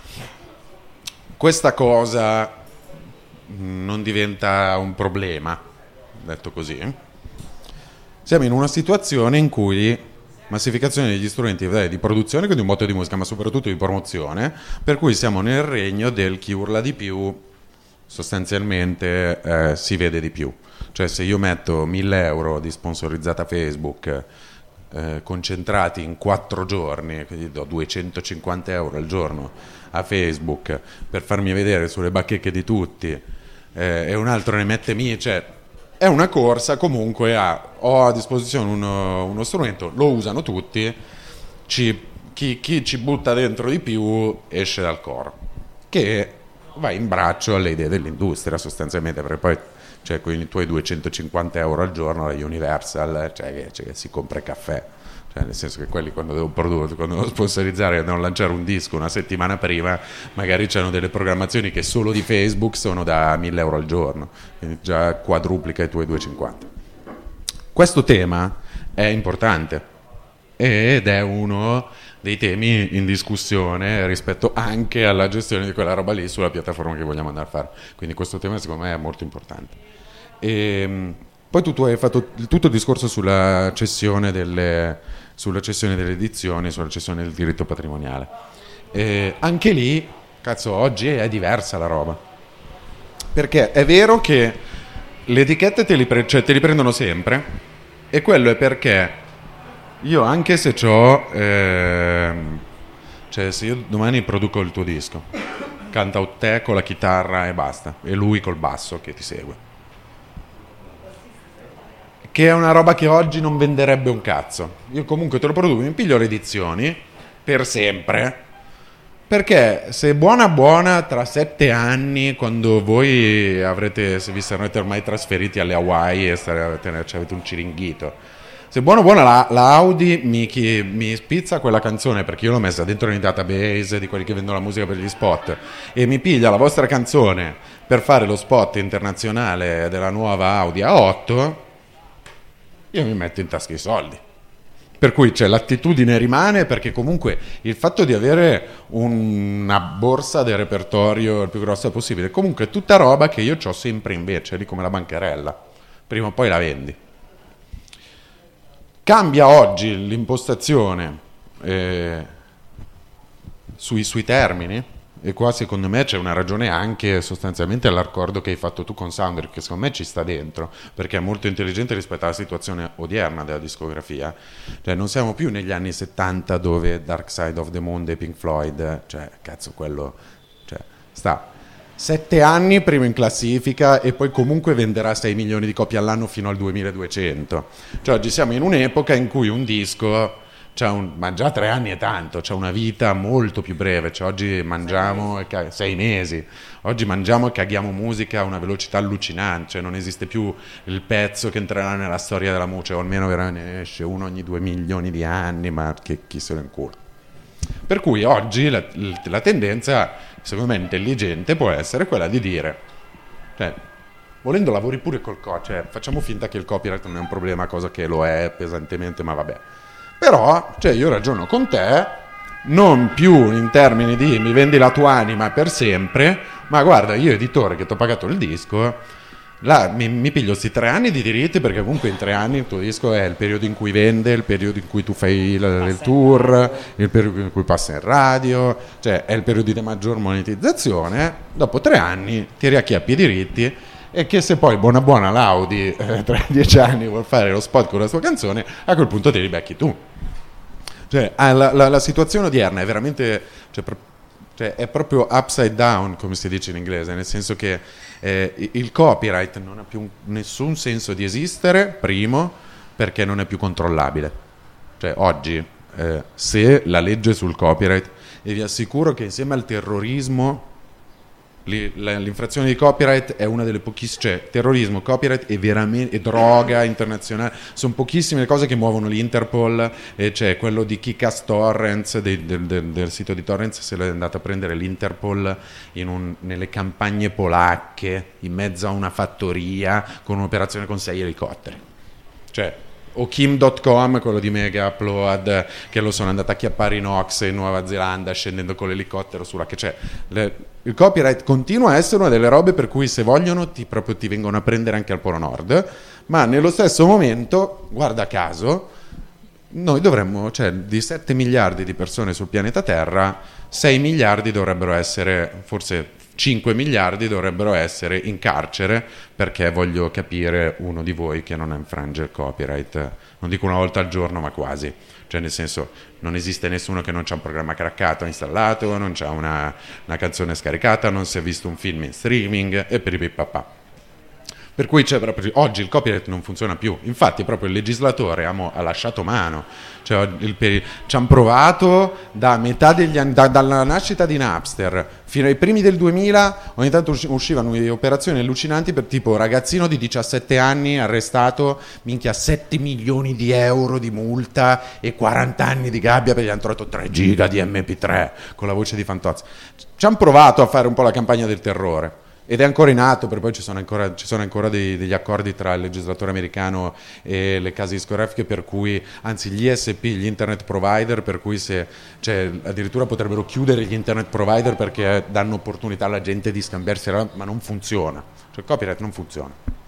questa cosa non diventa un problema, detto così. Siamo in una situazione in cui massificazione degli strumenti di produzione, quindi un botto di musica, ma soprattutto di promozione, per cui siamo nel regno del chi urla di più, sostanzialmente eh, si vede di più. Cioè se io metto mille euro di sponsorizzata Facebook eh, concentrati in quattro giorni, quindi do duecentocinquanta euro al giorno a Facebook per farmi vedere sulle bacheche di tutti, eh, e un altro ne mette mille, cioè è una corsa comunque a ho a disposizione uno, uno strumento, lo usano tutti, ci, chi, chi ci butta dentro di più esce dal coro, che va in braccio alle idee dell'industria sostanzialmente, perché poi cioè, con i tuoi duecentocinquanta euro al giorno la Universal, cioè, che, cioè, che si compra il caffè. Cioè, nel senso che quelli quando devo produrre, quando devo sponsorizzare, devono lanciare un disco una settimana prima, magari c'hanno delle programmazioni che solo di Facebook sono da mille euro al giorno, quindi già quadruplica i tuoi duecentocinquanta. Questo tema è importante ed è uno dei temi in discussione rispetto anche alla gestione di quella roba lì sulla piattaforma che vogliamo andare a fare, quindi questo tema secondo me è molto importante. E poi tu, tu hai fatto tutto il discorso sulla cessione delle sulla cessione delle edizioni, sulla cessione del diritto patrimoniale. E anche lì, cazzo, oggi è diversa la roba. Perché è vero che le etichette te li, pre- cioè, te li prendono sempre, e quello è perché io, anche se c'ho, ehm, cioè se io domani produco il tuo disco, canta te con la chitarra e basta, e lui col basso che ti segue, che è una roba che oggi non venderebbe un cazzo. Io comunque te lo produco, mi piglio le edizioni per sempre, perché se buona buona tra sette anni, quando voi avrete, se vi sarete ormai trasferiti alle Hawaii e starete, avete un ciringhito, se buona buona la, la Audi mi, chi, mi spizza quella canzone, perché io l'ho messa dentro nei database di quelli che vendono la musica per gli spot, e mi piglia la vostra canzone per fare lo spot internazionale della nuova Audi A otto, io mi metto in tasca i soldi. Per cui cioè, l'attitudine rimane, perché comunque il fatto di avere una borsa del repertorio il più grossa possibile, comunque è tutta roba che io ho sempre invece, lì come la bancarella, prima o poi la vendi. Cambia oggi l'impostazione eh, sui, sui termini, e qua secondo me c'è una ragione anche sostanzialmente all'accordo che hai fatto tu con Sounder, che secondo me ci sta dentro, perché è molto intelligente rispetto alla situazione odierna della discografia. Cioè non siamo più negli anni settanta dove Dark Side of the Moon dei Pink Floyd, cioè cazzo quello, cioè sta sette anni prima in classifica e poi comunque venderà sei milioni di copie all'anno fino al duemiladuecento. Cioè oggi siamo in un'epoca in cui un disco c'è un, ma già tre anni è tanto, c'è una vita molto più breve, cioè oggi mangiamo e cag- sei mesi, oggi mangiamo e caghiamo musica a una velocità allucinante, cioè non esiste più il pezzo che entrerà nella storia della musica, o almeno veramente esce uno ogni due milioni di anni, ma che chi se lo incula. Per cui oggi la, la tendenza, secondo me intelligente, può essere quella di dire, cioè, volendo lavori pure col copyright, cioè facciamo finta che il copyright non è un problema, cosa che lo è pesantemente, ma vabbè. Però, cioè, io ragiono con te non più in termini di mi vendi la tua anima per sempre, ma guarda, io editore che ti ho pagato il disco, là, mi, mi piglio questi tre anni di diritti, perché comunque in tre anni il tuo disco è il periodo in cui vende, il periodo in cui tu fai il, il tour, il periodo in cui passa in radio, cioè è il periodo di maggior monetizzazione. Dopo tre anni ti riacchiappi i diritti, e che se poi buona buona l'Audi eh, tra dieci anni vuol fare lo spot con la sua canzone, a quel punto te li becchi tu. Cioè la, la, la situazione odierna è veramente, cioè, pro, cioè, è proprio upside down, come si dice in inglese, nel senso che eh, il copyright non ha più nessun senso di esistere, primo, perché non è più controllabile. Cioè oggi eh, se la legge sul copyright, e vi assicuro che insieme al terrorismo L'infrazione di copyright è una delle pochissime, cioè terrorismo, copyright e, veramente, e droga internazionale, sono pochissime le cose che muovono l'Interpol, e c'è quello di Kick-Ass Torrents, del, del, del sito di Torrents, se l'è andato a prendere l'Interpol in un, nelle campagne polacche, in mezzo a una fattoria, con un'operazione con sei elicotteri. Cioè, o Kim punto com, quello di Mega Upload, che lo sono andato a chiappare in Ox in Nuova Zelanda scendendo con l'elicottero sulla che c'è. Le, il copyright continua a essere una delle robe per cui se vogliono ti, proprio ti vengono a prendere anche al Polo Nord, ma nello stesso momento, guarda caso, noi dovremmo, cioè di sette miliardi di persone sul pianeta Terra, sei miliardi dovrebbero essere, forse cinque miliardi dovrebbero essere in carcere, perché voglio capire uno di voi che non infrange il copyright, non dico una volta al giorno ma quasi, cioè nel senso non esiste nessuno che non c'ha un programma craccato installato, non c'ha una, una canzone scaricata, non si è visto un film in streaming e per i papà. Per cui c'è proprio, oggi il copyright non funziona più, infatti proprio il legislatore ha, mo, ha lasciato mano, cioè il, il, ci hanno provato da metà degli anni, da, dalla nascita di Napster fino ai primi del duemila, ogni tanto uscivano operazioni allucinanti per tipo ragazzino di diciassette anni arrestato, minchia sette milioni di euro di multa e quaranta anni di gabbia perché gli hanno trovato tre giga di emme pi tre con la voce di Fantozzi. Ci hanno provato a fare un po' la campagna del terrore. Ed è ancora in atto, perché poi ci sono ancora, ci sono ancora dei, degli accordi tra il legislatore americano e le case discografiche, per cui, anzi gli I S P, gli internet provider, per cui se, cioè, addirittura potrebbero chiudere gli internet provider perché danno opportunità alla gente di scambiarsi, ma non funziona, cioè il copyright non funziona.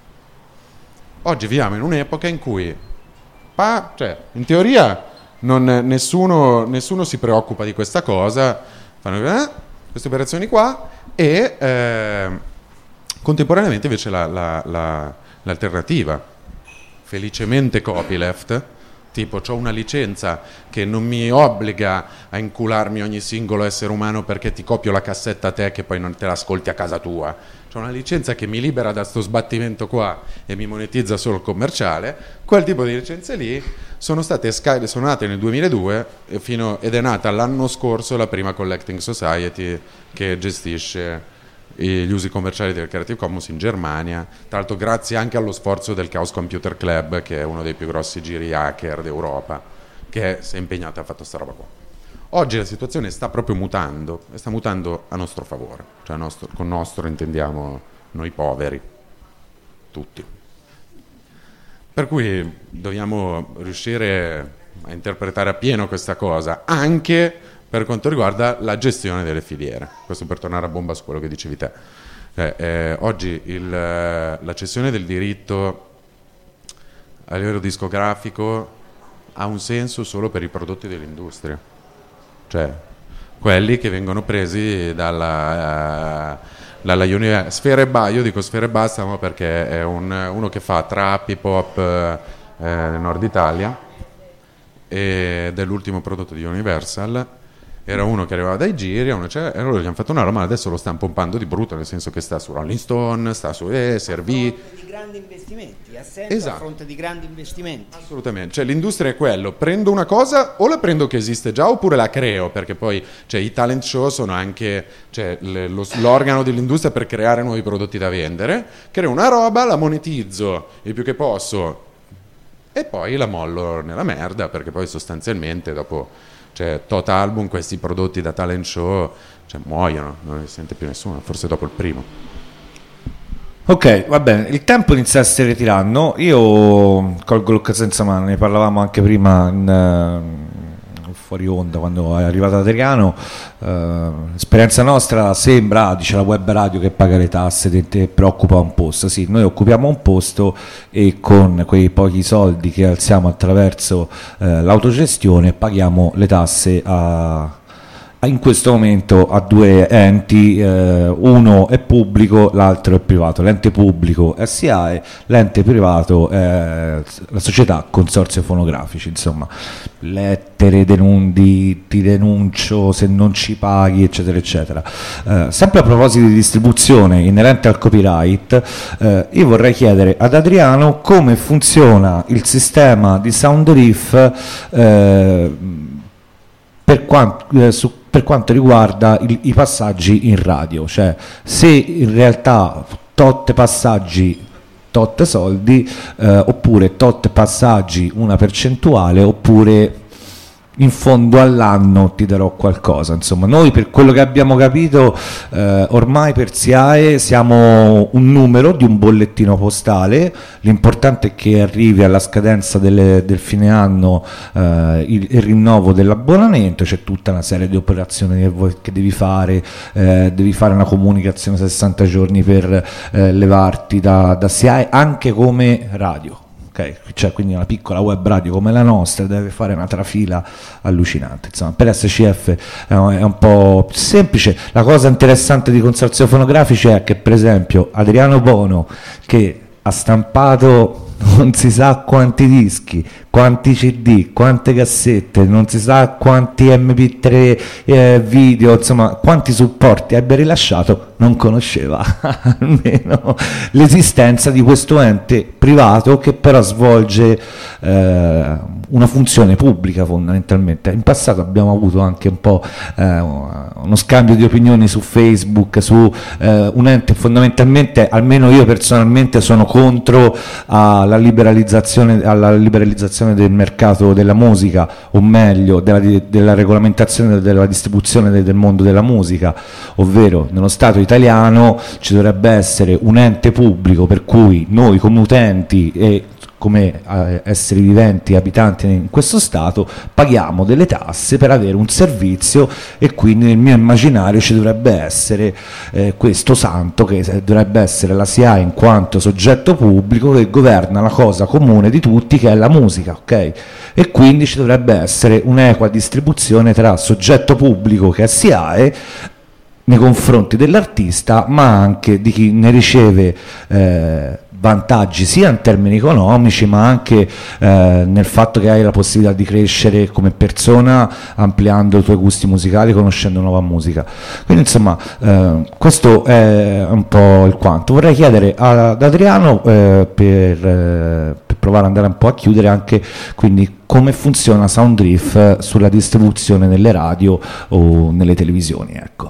Oggi viviamo in un'epoca in cui, pa, cioè, in teoria non, nessuno, nessuno si preoccupa di questa cosa, fanno eh, queste operazioni qua, e eh, contemporaneamente invece la, la, la, l'alternativa, felicemente copyleft, tipo c'ho una licenza che non mi obbliga a incularmi ogni singolo essere umano perché ti copio la cassetta a te che poi non te la ascolti a casa tua, c'ho una licenza che mi libera da sto sbattimento qua e mi monetizza solo il commerciale. Quel tipo di licenze lì sono state sca- sono nate nel duemiladue e fino, ed è nata l'anno scorso la prima Collecting Society che gestisce gli usi commerciali del Creative Commons in Germania, tra l'altro grazie anche allo sforzo del Chaos Computer Club, che è uno dei più grossi giri hacker d'Europa, che si è impegnato e ha fatto sta roba qua. Oggi la situazione sta proprio mutando, e sta mutando a nostro favore, cioè a nostro, con nostro intendiamo noi poveri, tutti. Per cui dobbiamo riuscire a interpretare appieno questa cosa, anche per quanto riguarda la gestione delle filiere. Questo per tornare a bomba su quello che dicevi te. Eh, eh, oggi il, la cessione del diritto a livello discografico ha un senso solo per i prodotti dell'industria, cioè quelli che vengono presi dalla, uh, dalla uni- Sfera Ebbasta. Io dico Sfera Ebbasta perché è un, uno che fa trap, hip hop eh, nel nord Italia, ed è l'ultimo prodotto di Universal. Era uno che arrivava dai giri, uno cioè, e loro gli hanno fatto una roba, ma adesso lo stanno pompando di brutto, nel senso che sta su Rolling Stone, sta su eh, Servi. A fronte di grandi investimenti, assente esatto. A fronte di grandi investimenti. Assolutamente, cioè l'industria è quello, prendo una cosa o la prendo che esiste già oppure la creo, perché poi cioè, i talent show sono anche cioè, le, lo, l'organo dell'industria per creare nuovi prodotti da vendere, creo una roba, la monetizzo il più che posso e poi la mollo nella merda, perché poi sostanzialmente dopo... Cioè, tot album, questi prodotti da talent show, cioè, muoiono, non ne sente più nessuno, forse dopo il primo. Ok, va bene, il tempo inizia a essere tirando. Io colgo l'occasione, insomma, ne parlavamo anche prima in, uh, fuori onda quando è arrivato Adriano. Uh, l'esperienza nostra sembra, dice la web radio, che paga le tasse, te, te preoccupa un posto. Sì, noi occupiamo un posto e con quei pochi soldi che alziamo attraverso uh, l'autogestione paghiamo le tasse a... in questo momento a due enti, eh, uno è pubblico, l'altro è privato. L'ente pubblico è S I A E, l'ente privato è la società Consorzio Fonografici, insomma, lettere, denundi, ti denuncio se non ci paghi, eccetera, eccetera. Eh, sempre a proposito di distribuzione inerente al copyright, eh, io vorrei chiedere ad Adriano come funziona il sistema di Soundreef eh, per quanto, eh, su per quanto riguarda il, i passaggi in radio, cioè se in realtà tot passaggi tot soldi, eh, oppure tot passaggi una percentuale, oppure in fondo all'anno ti darò qualcosa. Insomma, noi per quello che abbiamo capito eh, ormai per S I A E siamo un numero di un bollettino postale, l'importante è che arrivi alla scadenza delle, del fine anno eh, il, il rinnovo dell'abbonamento, c'è tutta una serie di operazioni che, vuoi, che devi fare, eh, devi fare una comunicazione sessanta giorni per eh, levarti da, da S I A E, anche come radio. Okay, cioè, quindi una piccola web radio come la nostra deve fare una trafila allucinante. Insomma, per S C F è un po' più semplice. La cosa interessante di Consorzio Fonografici è che, per esempio, Adriano Bono, che ha stampato non si sa quanti dischi, quanti C D, quante cassette, non si sa quanti M P tre eh, video, insomma quanti supporti abbia rilasciato, non conosceva almeno l'esistenza di questo ente privato che però svolge eh, una funzione pubblica fondamentalmente. In passato abbiamo avuto anche un po' eh, uno scambio di opinioni su Facebook su eh, un ente, fondamentalmente almeno io personalmente sono contro alla liberalizzazione, alla liberalizzazione del mercato della musica, o meglio della, della regolamentazione della distribuzione del mondo della musica, ovvero nello Stato italiano ci dovrebbe essere un ente pubblico per cui noi come utenti e come esseri viventi abitanti in questo Stato paghiamo delle tasse per avere un servizio, e quindi nel mio immaginario ci dovrebbe essere eh, questo santo che dovrebbe essere la S I A E in quanto soggetto pubblico che governa la cosa comune di tutti, che è la musica, ok? E quindi ci dovrebbe essere un'equa distribuzione tra soggetto pubblico che è S I A E nei confronti dell'artista, ma anche di chi ne riceve eh, vantaggi sia in termini economici, ma anche eh, nel fatto che hai la possibilità di crescere come persona ampliando i tuoi gusti musicali, conoscendo nuova musica. Quindi insomma eh, questo è un po' il quanto. Vorrei chiedere ad Adriano eh, per, eh, per provare ad andare un po' a chiudere anche quindi come funziona Soundriff sulla distribuzione nelle radio o nelle televisioni, ecco.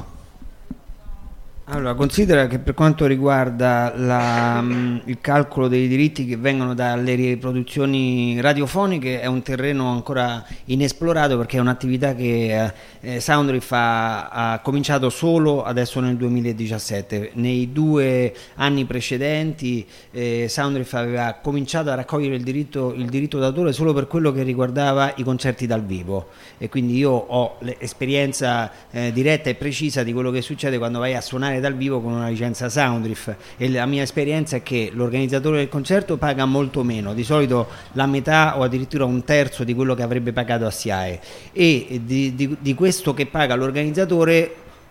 Allora, considera che per quanto riguarda la, il calcolo dei diritti che vengono dalle riproduzioni radiofoniche è un terreno ancora inesplorato, perché è un'attività che eh, Soundriff ha, ha cominciato solo adesso nel duemiladiciassette. Nei due anni precedenti eh, Soundriff aveva cominciato a raccogliere il diritto, il diritto d'autore solo per quello che riguardava i concerti dal vivo, e quindi io ho l'esperienza eh, diretta e precisa di quello che succede quando vai a suonare dal vivo con una licenza Soundriff, e la mia esperienza è che l'organizzatore del concerto paga molto meno, di solito la metà o addirittura un terzo di quello che avrebbe pagato a S I A E, e di, di, di questo che paga l'organizzatore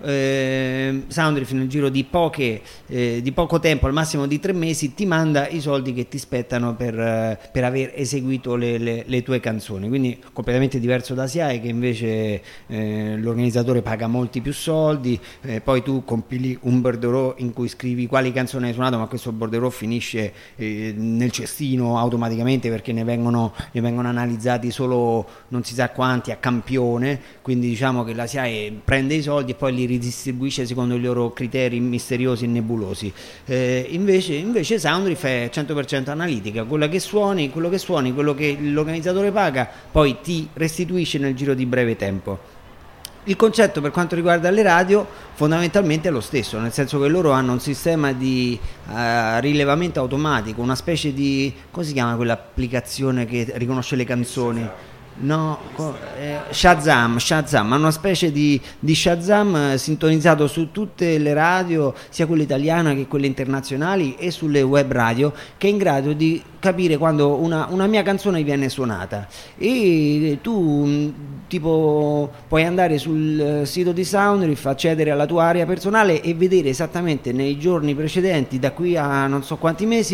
eh, Soundriff nel giro di, poche, eh, di poco tempo, al massimo di tre mesi, ti manda i soldi che ti spettano per, eh, per aver eseguito le, le, le tue canzoni. Quindi completamente diverso da S I A E, che invece eh, l'organizzatore paga molti più soldi, eh, poi tu compili un bordereau in cui scrivi quali canzoni hai suonato, ma questo bordereau finisce eh, nel cestino automaticamente, perché ne vengono, ne vengono analizzati solo non si sa quanti a campione. Quindi diciamo che la S I A E prende i soldi e poi li ridistribuisce secondo i loro criteri misteriosi e nebulosi. Eh, invece, invece Soundriff è cento per cento analitica, quello che suoni, quello che suoni, quello che l'organizzatore paga, poi ti restituisce nel giro di breve tempo. Il concetto per quanto riguarda le radio fondamentalmente è lo stesso, nel senso che loro hanno un sistema di uh, rilevamento automatico, una specie di, come si chiama quell'applicazione che riconosce le canzoni? No, eh, Shazam, Shazam, ha una specie di, di Shazam eh, sintonizzato su tutte le radio, sia quelle italiane che quelle internazionali, e sulle web radio, che è in grado di capire quando una, una mia canzone viene suonata. E tu tipo puoi andare sul sito di Soundriff, accedere alla tua area personale e vedere esattamente nei giorni precedenti, da qui a non so quanti mesi,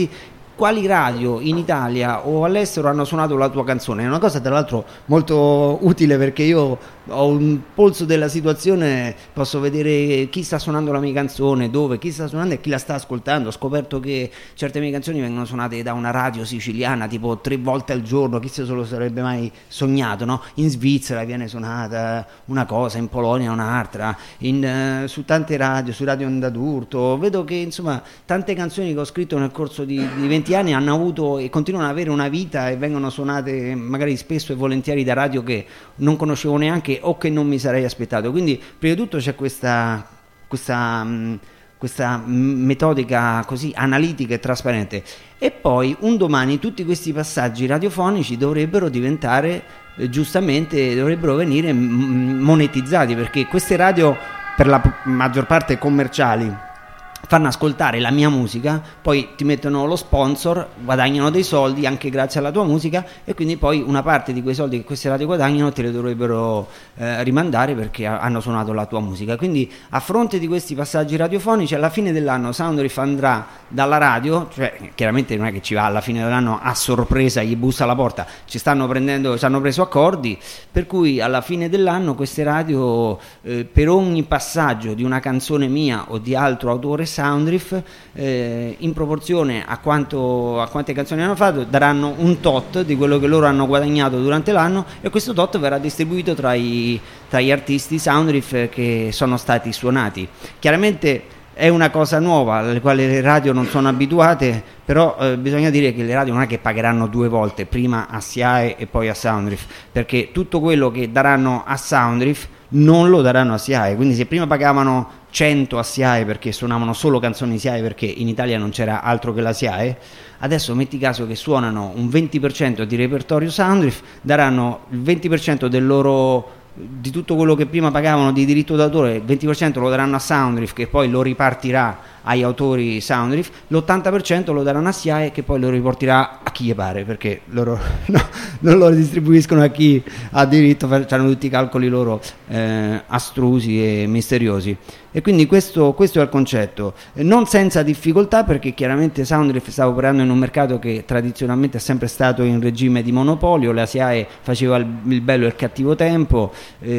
quali radio in Italia o all'estero hanno suonato la tua canzone. È una cosa tra l'altro molto utile, perché io ho un polso della situazione, posso vedere chi sta suonando la mia canzone, dove, chi sta suonando e chi la sta ascoltando. Ho scoperto che certe mie canzoni vengono suonate da una radio siciliana tipo tre volte al giorno, chi se lo sarebbe mai sognato, no? In Svizzera viene suonata una cosa, in Polonia un'altra, in, uh, su tante radio, su Radio Onda d'Urto. Vedo che insomma tante canzoni che ho scritto nel corso di, di venti anni hanno avuto e continuano ad avere una vita e vengono suonate magari spesso e volentieri da radio che non conoscevo neanche o che non mi sarei aspettato. Quindi prima di tutto c'è questa questa, questa metodica così analitica e trasparente, e poi un domani tutti questi passaggi radiofonici dovrebbero diventare eh, giustamente dovrebbero venire monetizzati, perché queste radio per la maggior parte commerciali fanno ascoltare la mia musica, poi ti mettono lo sponsor, guadagnano dei soldi anche grazie alla tua musica, e quindi poi una parte di quei soldi che queste radio guadagnano te le dovrebbero eh, rimandare perché hanno suonato la tua musica. Quindi a fronte di questi passaggi radiofonici, alla fine dell'anno Soundriff andrà dalla radio, cioè chiaramente non è che ci va alla fine dell'anno a sorpresa, gli bussa alla porta, ci stanno prendendo, ci hanno preso accordi, per cui alla fine dell'anno queste radio eh, per ogni passaggio di una canzone mia o di altro autore Soundriff, eh, in proporzione a quanto a quante canzoni hanno fatto, daranno un tot di quello che loro hanno guadagnato durante l'anno, e questo tot verrà distribuito tra, i, tra gli artisti Soundriff che sono stati suonati. Chiaramente è una cosa nuova alle quali le radio non sono abituate, però eh, bisogna dire che le radio non è che pagheranno due volte, prima a S I A E e poi a Soundriff, perché tutto quello che daranno a Soundriff non lo daranno a S I A E. Quindi se prima pagavano cento a S I A E perché suonavano solo canzoni S I A E, perché in Italia non c'era altro che la S I A E, adesso metti caso che suonano un venti per cento di repertorio Soundriff, daranno il venti per cento del loro di tutto quello che prima pagavano di diritto d'autore, il venti per cento lo daranno a Soundriff che poi lo ripartirà agli autori Soundriff, l'ottanta per cento lo daranno a S I A E che poi lo riporterà a chi gli pare, perché loro no, non lo distribuiscono a chi ha diritto, fanno tutti i calcoli loro eh, astrusi e misteriosi. E quindi questo, questo è il concetto, non senza difficoltà, perché chiaramente Soundriff sta operando in un mercato che tradizionalmente è sempre stato in regime di monopolio, la S I A E faceva il, il bello e il cattivo tempo,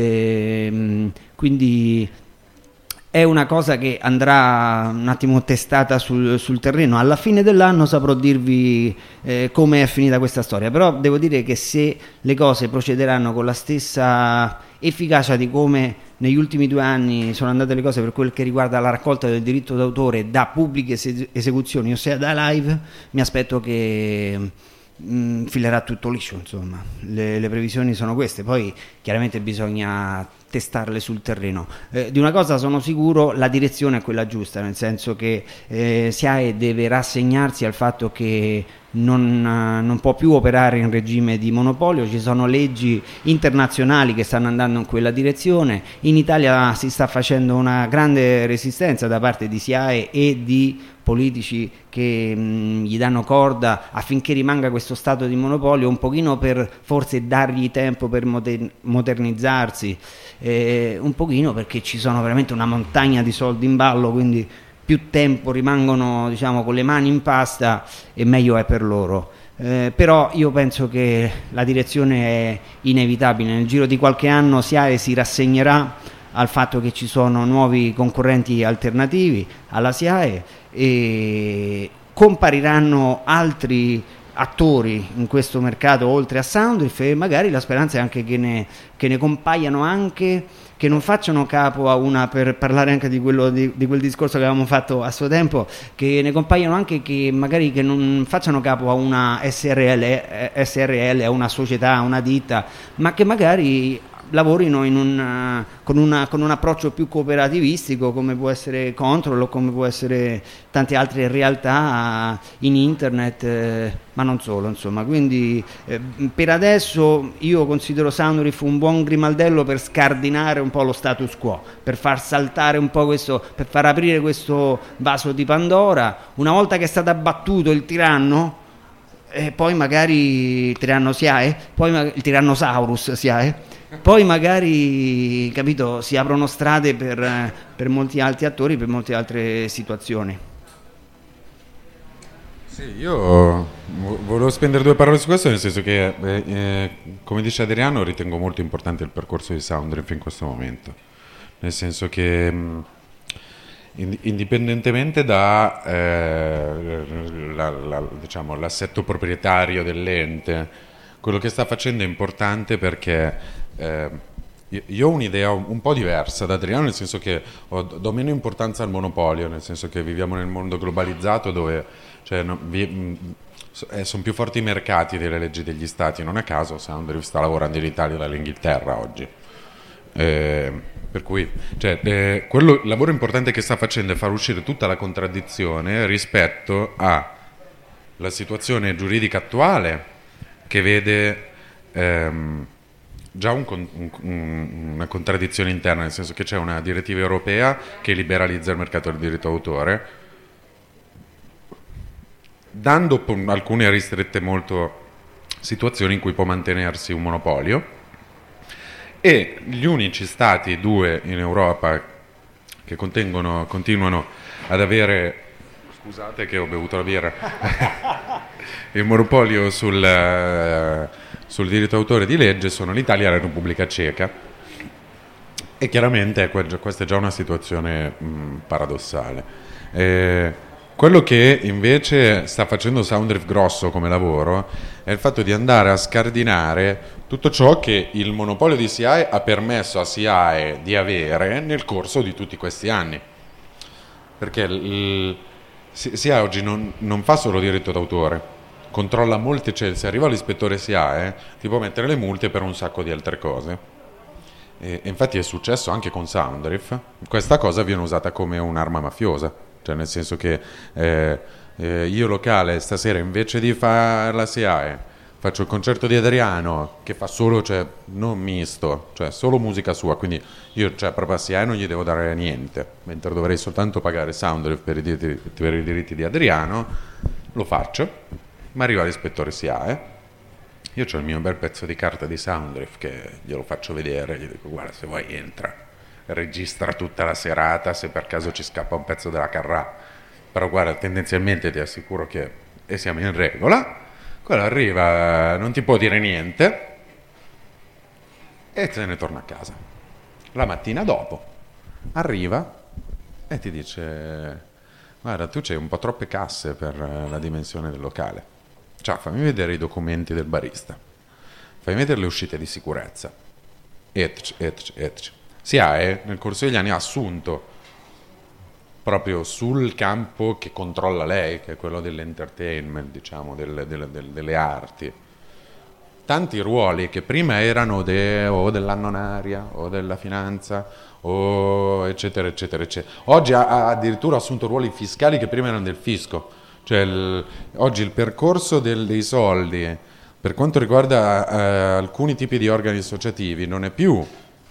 ehm, quindi è una cosa che andrà un attimo testata sul, sul terreno. Alla fine dell'anno saprò dirvi eh, come è finita questa storia, però devo dire che se le cose procederanno con la stessa efficacia di come negli ultimi due anni sono andate le cose per quel che riguarda la raccolta del diritto d'autore da pubbliche esecuzioni, ossia da live, mi aspetto che mh, filerà tutto liscio, insomma. Le, le previsioni sono queste, poi chiaramente bisogna testarle sul terreno. Eh, di una cosa sono sicuro, la direzione è quella giusta, nel senso che eh, S I A E deve rassegnarsi al fatto che non, non può più operare in regime di monopolio, ci sono leggi internazionali che stanno andando in quella direzione, in Italia si sta facendo una grande resistenza da parte di S I A E e di politici che mh, gli danno corda affinché rimanga questo stato di monopolio, un pochino per forse dargli tempo per moder- modernizzarsi, eh, un pochino perché ci sono veramente una montagna di soldi in ballo, quindi più tempo rimangono, diciamo, con le mani in pasta e meglio è per loro. Eh, però io penso che la direzione è inevitabile, nel giro di qualche anno S I A E si rassegnerà al fatto che ci sono nuovi concorrenti alternativi alla S I A E e compariranno altri attori in questo mercato oltre a Soundriff, e magari la speranza è anche che ne, che ne compaiano anche, che non facciano capo a una, per parlare anche di, quello, di, di quel discorso che avevamo fatto a suo tempo, che ne compaiano anche che magari che non facciano capo a una S R L, S R L, a una società, a una ditta, ma che magari lavorino in un, con, una, con un approccio più cooperativistico, come può essere Control o come può essere tante altre realtà in internet, eh, ma non solo, insomma. Quindi eh, per adesso io considero Soundriff un buon grimaldello per scardinare un po' lo status quo, per far saltare un po' questo, per far aprire questo vaso di Pandora. Una volta che è stato abbattuto il tiranno, e poi magari il tiranno S I A E, poi il tirannosaurus S I A E, poi magari, capito, si aprono strade per, per molti altri attori, per molte altre situazioni. Sì, io vo- volevo spendere due parole su questo, nel senso che, eh, eh, come dice Adriano, ritengo molto importante il percorso di Soundriff in questo momento, nel senso che mh, ind- indipendentemente da eh, la- la- diciamo, l'assetto proprietario dell'ente, quello che sta facendo è importante perché eh, io io ho un'idea un un po' diversa da Adriano, nel senso che ho- do meno importanza al monopolio, nel senso che viviamo nel mondo globalizzato dove cioè, no, vi- mh, so- eh, sono più forti i mercati delle leggi degli stati, non a caso Soundriff sta lavorando in Italia dall'Inghilterra oggi. Eh, per cui cioè, eh, quello, il lavoro importante che sta facendo è far uscire tutta la contraddizione rispetto alla situazione giuridica attuale che vede ehm, già un con- un- un- una contraddizione interna, nel senso che c'è una direttiva europea che liberalizza il mercato del diritto d'autore, dando po- alcune ristrette molto situazioni in cui può mantenersi un monopolio, e gli unici stati, due in Europa, che contengono, continuano ad avere, scusate che ho bevuto la birra, il monopolio sul, eh, sul diritto d'autore di legge sono l'Italia e la Repubblica Ceca. E chiaramente que- questa è già una situazione mh, paradossale. Eh, quello che invece sta facendo Soundriff grosso come lavoro è il fatto di andare a scardinare tutto ciò che il monopolio di S I A E ha permesso a S I A E di avere nel corso di tutti questi anni. Perché il, S I A E oggi non, non fa solo diritto d'autore, controlla molte, cioè se arriva l'ispettore S I A E ti può mettere le multe per un sacco di altre cose. E e infatti è successo anche con Soundriff, questa cosa viene usata come un'arma mafiosa, cioè nel senso che eh, eh, io locale stasera invece di fare la S I A E faccio il concerto di Adriano che fa solo, cioè non misto, cioè solo musica sua, quindi io cioè, proprio a S I A E non gli devo dare niente, mentre dovrei soltanto pagare Soundriff per i diritti, per i diritti di Adriano, lo faccio, ma arriva l'ispettore S I A E. Io ho il mio bel pezzo di carta di Soundriff che glielo faccio vedere, gli dico guarda se vuoi entra, registra tutta la serata se per caso ci scappa un pezzo della Carrà, però guarda tendenzialmente ti assicuro che e siamo in regola, quello arriva, non ti può dire niente e se ne torna a casa. La mattina dopo arriva e ti dice guarda tu c'hai un po' troppe casse per la dimensione del locale. Ciao, fammi vedere i documenti del barista, fammi vedere le uscite di sicurezza, etc, etc, etc. S I A E nel corso degli anni ha assunto proprio sul campo che controlla lei, che è quello dell'entertainment, diciamo, delle, delle, delle, delle arti, tanti ruoli che prima erano de, o dell'annonaria o della finanza o eccetera eccetera eccetera. Oggi ha, ha addirittura assunto ruoli fiscali che prima erano del fisco. Cioè il, oggi il percorso del, dei soldi per quanto riguarda eh, alcuni tipi di organi associativi non è più,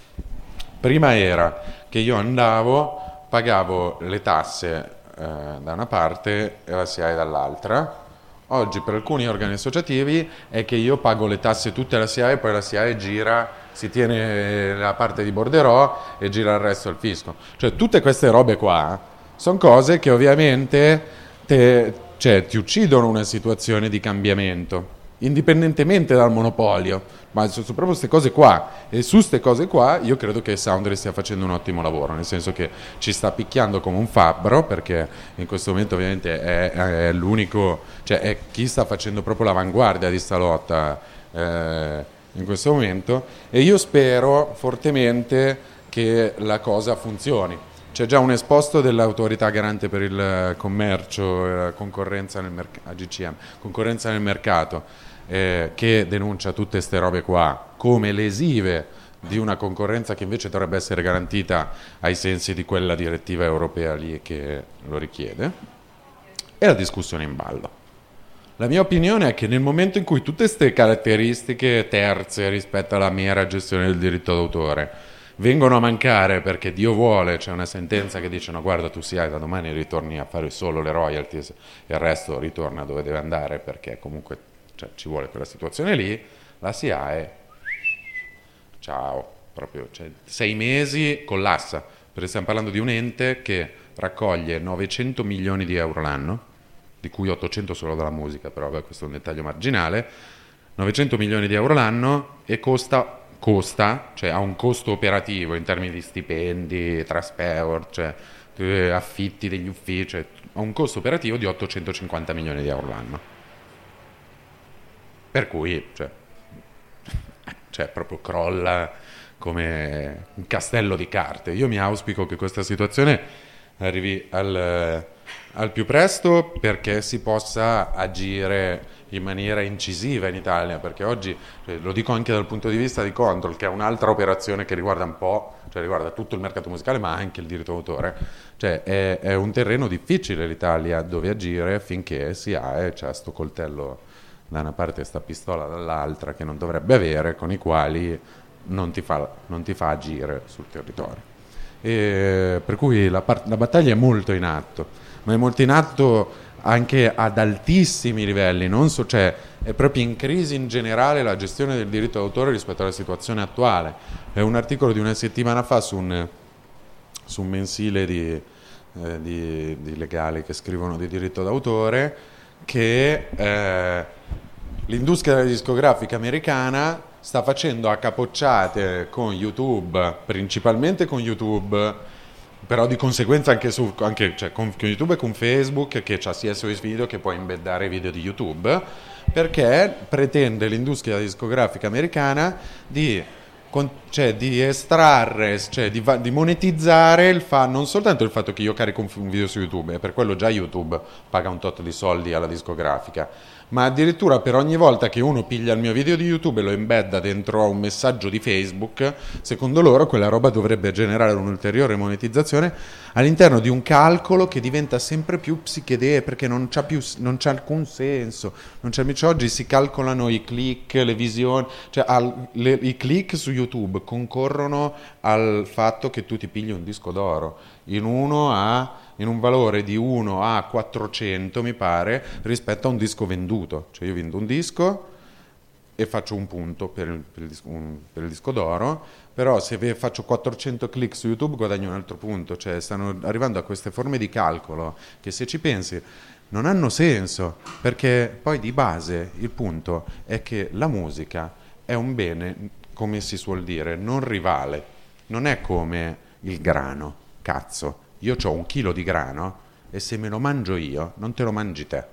prima era che io andavo, pagavo le tasse eh, da una parte e la S I A E dall'altra. Oggi per alcuni organi associativi è che io pago le tasse tutte alla S I A E, poi la S I A E gira, si tiene la parte di borderò e gira il resto al fisco. Cioè tutte queste robe qua sono cose che ovviamente te, cioè, ti uccidono una situazione di cambiamento, indipendentemente dal monopolio, ma su, su proprio queste cose qua. E su queste cose qua io credo che Soundriff stia facendo un ottimo lavoro, nel senso che ci sta picchiando come un fabbro, perché in questo momento ovviamente è, è l'unico, cioè è chi sta facendo proprio l'avanguardia di sta lotta eh, in questo momento, e io spero fortemente che la cosa funzioni. C'è già un esposto dell'autorità garante per il commercio e la concorrenza nel, merc- A G C M, concorrenza nel mercato, eh, che denuncia tutte queste robe qua come lesive di una concorrenza che invece dovrebbe essere garantita ai sensi di quella direttiva europea lì che lo richiede, e la discussione in ballo. La mia opinione è che nel momento in cui tutte queste caratteristiche terze rispetto alla mera gestione del diritto d'autore vengono a mancare perché Dio vuole, c'è una sentenza che dice no guarda tu S I A E da domani ritorni a fare solo le royalties e il resto ritorna dove deve andare perché comunque cioè, ci vuole quella situazione lì, la S I A E ciao, proprio cioè, sei mesi collassa, perché stiamo parlando di un ente che raccoglie novecento milioni di euro l'anno, di cui ottocento solo dalla musica, però beh, questo è un dettaglio marginale, novecento milioni di euro l'anno e costa, costa, cioè ha un costo operativo in termini di stipendi, transport, cioè eh, affitti degli uffici, cioè, ha un costo operativo di ottocentocinquanta milioni di euro l'anno. Per cui, cioè, cioè proprio crolla come un castello di carte. Io mi auspico che questa situazione arrivi al, al più presto perché si possa agire in maniera incisiva in Italia, perché oggi, cioè, lo dico anche dal punto di vista di Control, che è un'altra operazione che riguarda un po', cioè riguarda tutto il mercato musicale ma anche il diritto d'autore, cioè è, è un terreno difficile l'Italia dove agire finché si ha e c'è sto coltello da una parte e sta pistola dall'altra che non dovrebbe avere, con i quali non ti fa, non ti fa agire sul territorio. E per cui la, part- la battaglia è molto in atto, ma è molto in atto anche ad altissimi livelli, non so, cioè è proprio in crisi in generale la gestione del diritto d'autore rispetto alla situazione attuale. È un articolo di una settimana fa su un, su un mensile di, eh, di, di legali che scrivono di diritto d'autore che eh, l'industria discografica americana sta facendo a capocciate con YouTube, principalmente con YouTube, però di conseguenza anche, su, anche cioè, con, con YouTube e con Facebook, che c'ha sia S O S Video che può embeddare video di YouTube, perché pretende l'industria discografica americana di, con, cioè, di estrarre, cioè di, di monetizzare il fa, non soltanto il fatto che io carico un, un video su YouTube, e per quello già YouTube paga un tot di soldi alla discografica, ma addirittura per ogni volta che uno piglia il mio video di YouTube e lo embedda dentro a un messaggio di Facebook, secondo loro quella roba dovrebbe generare un'ulteriore monetizzazione all'interno di un calcolo che diventa sempre più psichedelico, perché non c'ha più, non c'ha alcun senso. Non c'è, oggi si calcolano i click, le visioni, cioè al, le, i click su YouTube concorrono al fatto che tu ti pigli un disco d'oro in uno a in un valore di uno a quattrocento, mi pare, rispetto a un disco venduto. Cioè io vendo un disco e faccio un punto per il, per il, disco, un, per il disco d'oro, però se faccio quattrocento click su YouTube guadagno un altro punto. Cioè stanno arrivando a queste forme di calcolo che, se ci pensi, non hanno senso, perché poi di base il punto è che la musica è un bene, come si suol dire, non rivale. Non è come il grano, cazzo. Io ho un chilo di grano e se me lo mangio io, non te lo mangi te.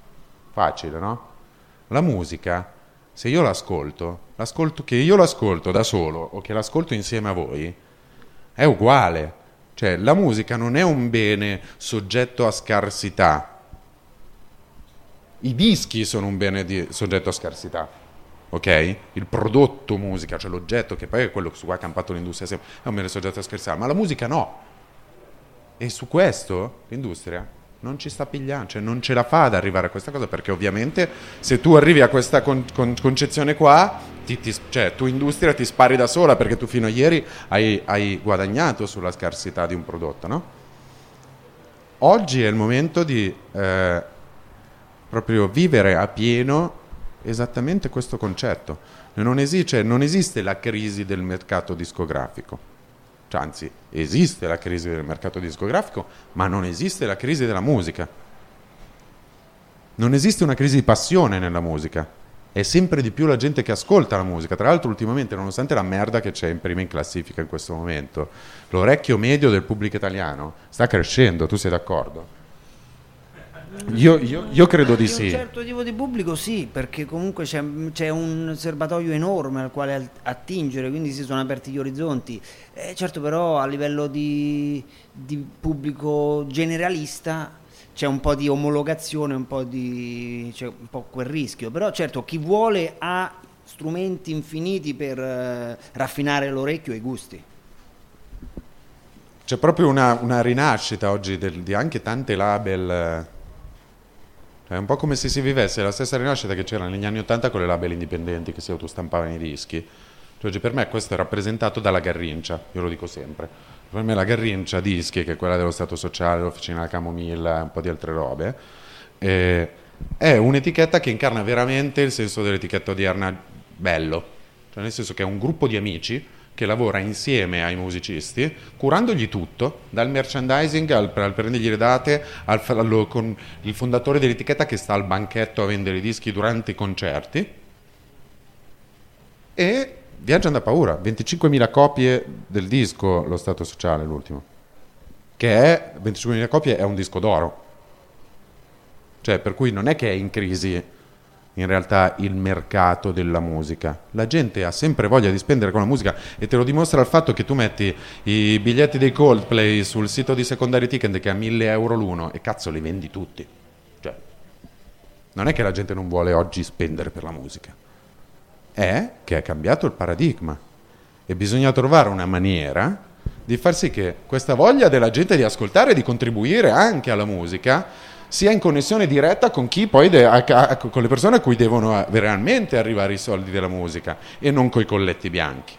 Facile, no? La musica, se io l'ascolto, l'ascolto che io l'ascolto da solo o che l'ascolto insieme a voi, è uguale. Cioè, la musica non è un bene soggetto a scarsità. I dischi sono un bene di soggetto a scarsità. Ok? Il prodotto musica, cioè l'oggetto, che poi è quello su cui ha campato l'industria, è un bene soggetto a scarsità, ma la musica no. E su questo l'industria non ci sta pigliando, cioè non ce la fa ad arrivare a questa cosa, perché ovviamente se tu arrivi a questa con, con, concezione qua, ti, ti, cioè tu industria ti spari da sola, perché tu fino a ieri hai, hai guadagnato sulla scarsità di un prodotto, no? Oggi è il momento di eh, proprio vivere a pieno esattamente questo concetto. Non esiste, non esiste la crisi del mercato discografico. Cioè, anzi, esiste la crisi del mercato discografico, ma non esiste la crisi della musica. Non esiste una crisi di passione nella musica. È sempre di più la gente che ascolta la musica. Tra l'altro, ultimamente, nonostante la merda che c'è in prima in classifica in questo momento, l'orecchio medio del pubblico italiano sta crescendo. Tu sei d'accordo? Io, io, io credo di sì. Un certo tipo di pubblico sì, perché comunque c'è, c'è un serbatoio enorme al quale attingere, quindi si sono aperti gli orizzonti. Eh, certo, però a livello di, di pubblico generalista c'è un po' di omologazione, un po' di c'è un po' quel rischio. Però certo, chi vuole ha strumenti infiniti per eh, raffinare l'orecchio e i gusti. C'è proprio una, una rinascita oggi del, di anche tante label. È un po' come se si vivesse la stessa rinascita che c'era negli anni Ottanta con le label indipendenti che si autostampavano i dischi. Cioè, per me questo è rappresentato dalla Garrincia, io lo dico sempre. Per me la Garrincia Dischi, che è quella dello Stato Sociale, l'Officina della Camomilla e un po' di altre robe, eh, è un'etichetta che incarna veramente il senso dell'etichetta odierna bello. Cioè, nel senso che è un gruppo di amici che lavora insieme ai musicisti, curandogli tutto, dal merchandising al, al prendergli le date, al, al, con il fondatore dell'etichetta che sta al banchetto a vendere i dischi durante i concerti, e viaggiano da paura. venticinquemila copie del disco Lo Stato Sociale, l'ultimo, che è venticinquemila copie, è un disco d'oro, cioè per cui non è che è in crisi in realtà il mercato della musica. La gente ha sempre voglia di spendere con la musica, e te lo dimostra il fatto che tu metti i biglietti dei Coldplay sul sito di Secondary Ticket che è a mille euro l'uno e cazzo li vendi tutti. Cioè, non è che la gente non vuole oggi spendere per la musica, è che è cambiato il paradigma e bisogna trovare una maniera di far sì che questa voglia della gente di ascoltare e di contribuire anche alla musica sia in connessione diretta con chi poi de- a- a- con le persone a cui devono realmente arrivare i soldi della musica e non coi colletti bianchi.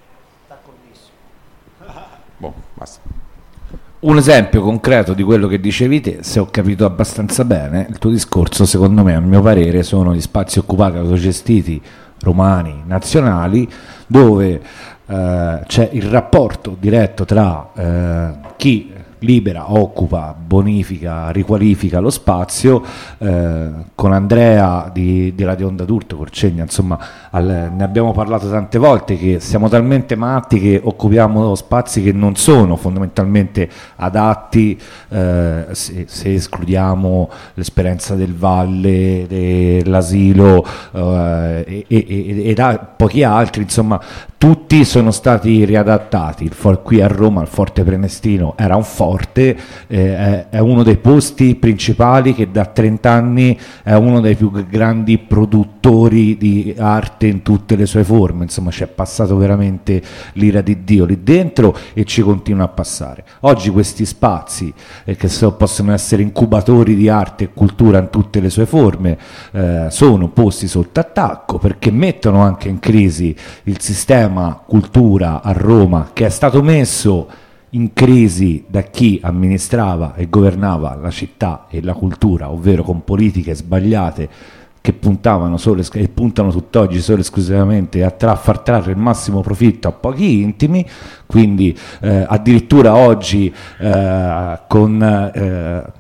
Boh, basta. Un esempio concreto di quello che dicevi te, se ho capito abbastanza bene, il tuo discorso, secondo me, a mio parere, sono gli spazi occupati, autogestiti, romani, nazionali, dove eh, c'è il rapporto diretto tra eh, chi libera, occupa, bonifica, riqualifica lo spazio. Eh, con Andrea di, di Radio Onda d'Urto, Corcegna, insomma, al, ne abbiamo parlato tante volte, che siamo talmente matti che occupiamo spazi che non sono fondamentalmente adatti, eh, se, se escludiamo l'esperienza del Valle, dell'asilo eh, e, e, e da pochi altri, insomma, tutti sono stati riadattati. Il for- qui a Roma il Forte Prenestino era un forte, eh, è uno dei posti principali che da trenta anni è uno dei più grandi produttori di arte in tutte le sue forme, insomma c'è passato veramente l'ira di Dio lì dentro e ci continua a passare. Oggi questi spazi, eh, che so, possono essere incubatori di arte e cultura in tutte le sue forme, eh, sono posti sotto attacco perché mettono anche in crisi il sistema cultura a Roma, che è stato messo in crisi da chi amministrava e governava la città e la cultura, ovvero con politiche sbagliate che puntavano solo e puntano tutt'oggi solo esclusivamente a tra- far trarre il massimo profitto a pochi intimi. Quindi eh, addirittura oggi eh, con eh,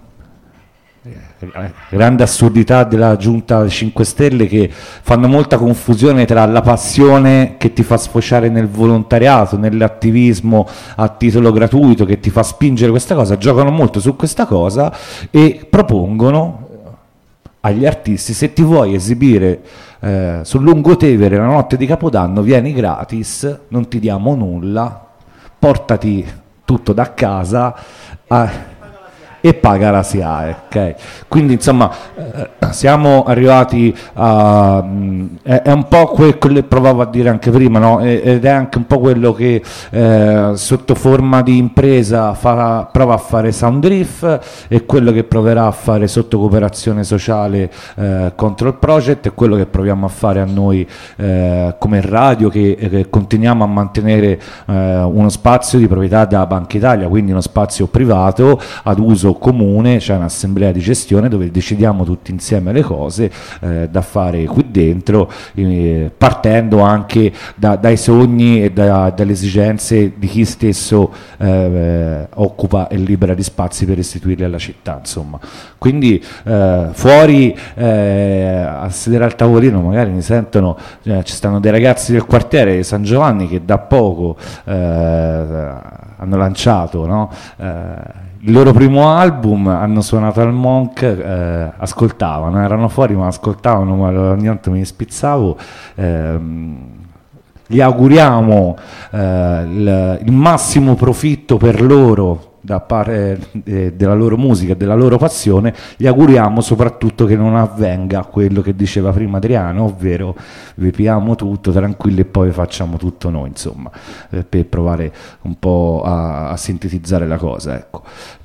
grande assurdità della giunta cinque Stelle, che fanno molta confusione tra la passione che ti fa sfociare nel volontariato, nell'attivismo a titolo gratuito che ti fa spingere questa cosa, giocano molto su questa cosa e propongono agli artisti: se ti vuoi esibire eh, sul Lungotevere la notte di Capodanno, vieni gratis, non ti diamo nulla, portati tutto da casa a e paga la S I A E, okay? Quindi insomma eh, siamo arrivati a mh, è, è un po' quello che provavo a dire anche prima, no? E, ed è anche un po' quello che eh, sotto forma di impresa fa, prova a fare Soundriff, e quello che proverà a fare sotto cooperazione sociale eh, Control Project, e quello che proviamo a fare a noi eh, come radio, che, che continuiamo a mantenere eh, uno spazio di proprietà della Banca Italia, quindi uno spazio privato ad uso comune, c'è cioè un'assemblea di gestione dove decidiamo tutti insieme le cose eh, da fare qui dentro, eh, partendo anche da, dai sogni e da, dalle esigenze di chi stesso eh, occupa e libera di spazi per restituirli alla città, insomma. Quindi eh, fuori eh, a sedere al tavolino magari mi sentono, eh, ci stanno dei ragazzi del quartiere di San Giovanni che da poco eh, hanno lanciato, no? eh, il loro primo album, hanno suonato al Monk, eh, ascoltavano, erano fuori ma ascoltavano, ma ogni tanto mi spizzavo. ehm, gli auguriamo eh, il, il massimo profitto per loro da parte eh, della loro musica e della loro passione. Gli auguriamo soprattutto che non avvenga quello che diceva prima Adriano, ovvero vi piamo tutto tranquilli e poi facciamo tutto noi, insomma, eh, per provare un po' a, a sintetizzare la cosa, ecco.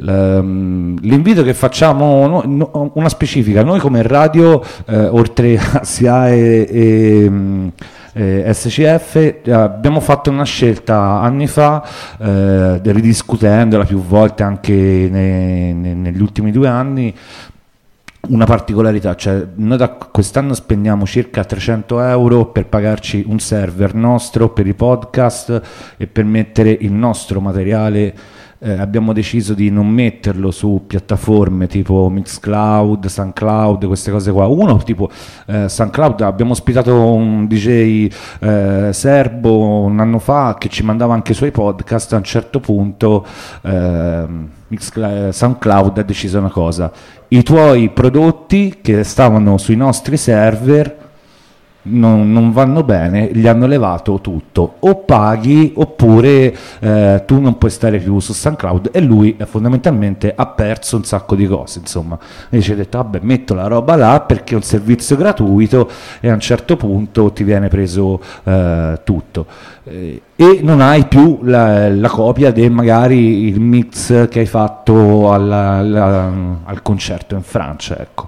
L, l'invito che facciamo, no, no, una specifica, noi come radio, eh, oltre a S I A E e Eh, S C F eh, abbiamo fatto una scelta anni fa, eh, ridiscutendola più volte anche ne, ne, negli ultimi due anni, una particolarità, cioè noi da quest'anno spendiamo circa trecento euro per pagarci un server nostro per i podcast e per mettere il nostro materiale. Eh, abbiamo deciso di non metterlo su piattaforme tipo Mixcloud, SoundCloud, queste cose qua. Uno tipo eh, SoundCloud, abbiamo ospitato un D J eh, serbo un anno fa che ci mandava anche i suoi podcast. A un certo punto eh, Mixcloud, SoundCloud ha deciso una cosa: i tuoi prodotti che stavano sui nostri server Non, non vanno bene, gli hanno levato tutto, o paghi oppure eh, tu non puoi stare più su SoundCloud. E lui eh, fondamentalmente ha perso un sacco di cose, insomma, e ci ha detto vabbè, metto la roba là perché è un servizio gratuito, e a un certo punto ti viene preso eh, tutto eh, e non hai più la, la copia di magari il mix che hai fatto alla, alla, al concerto in Francia, ecco.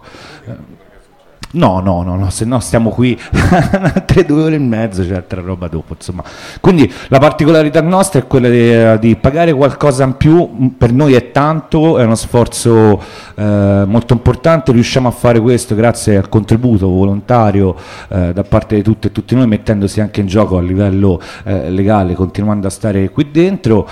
No, no, no, no, se no stiamo qui altre due ore e mezzo, c'è altra roba dopo, insomma. Quindi la particolarità nostra è quella di, di pagare qualcosa in più. Per noi è tanto, è uno sforzo eh, molto importante. Riusciamo a fare questo grazie al contributo volontario eh, da parte di tutte e tutti noi, mettendosi anche in gioco a livello eh, legale, continuando a stare qui dentro,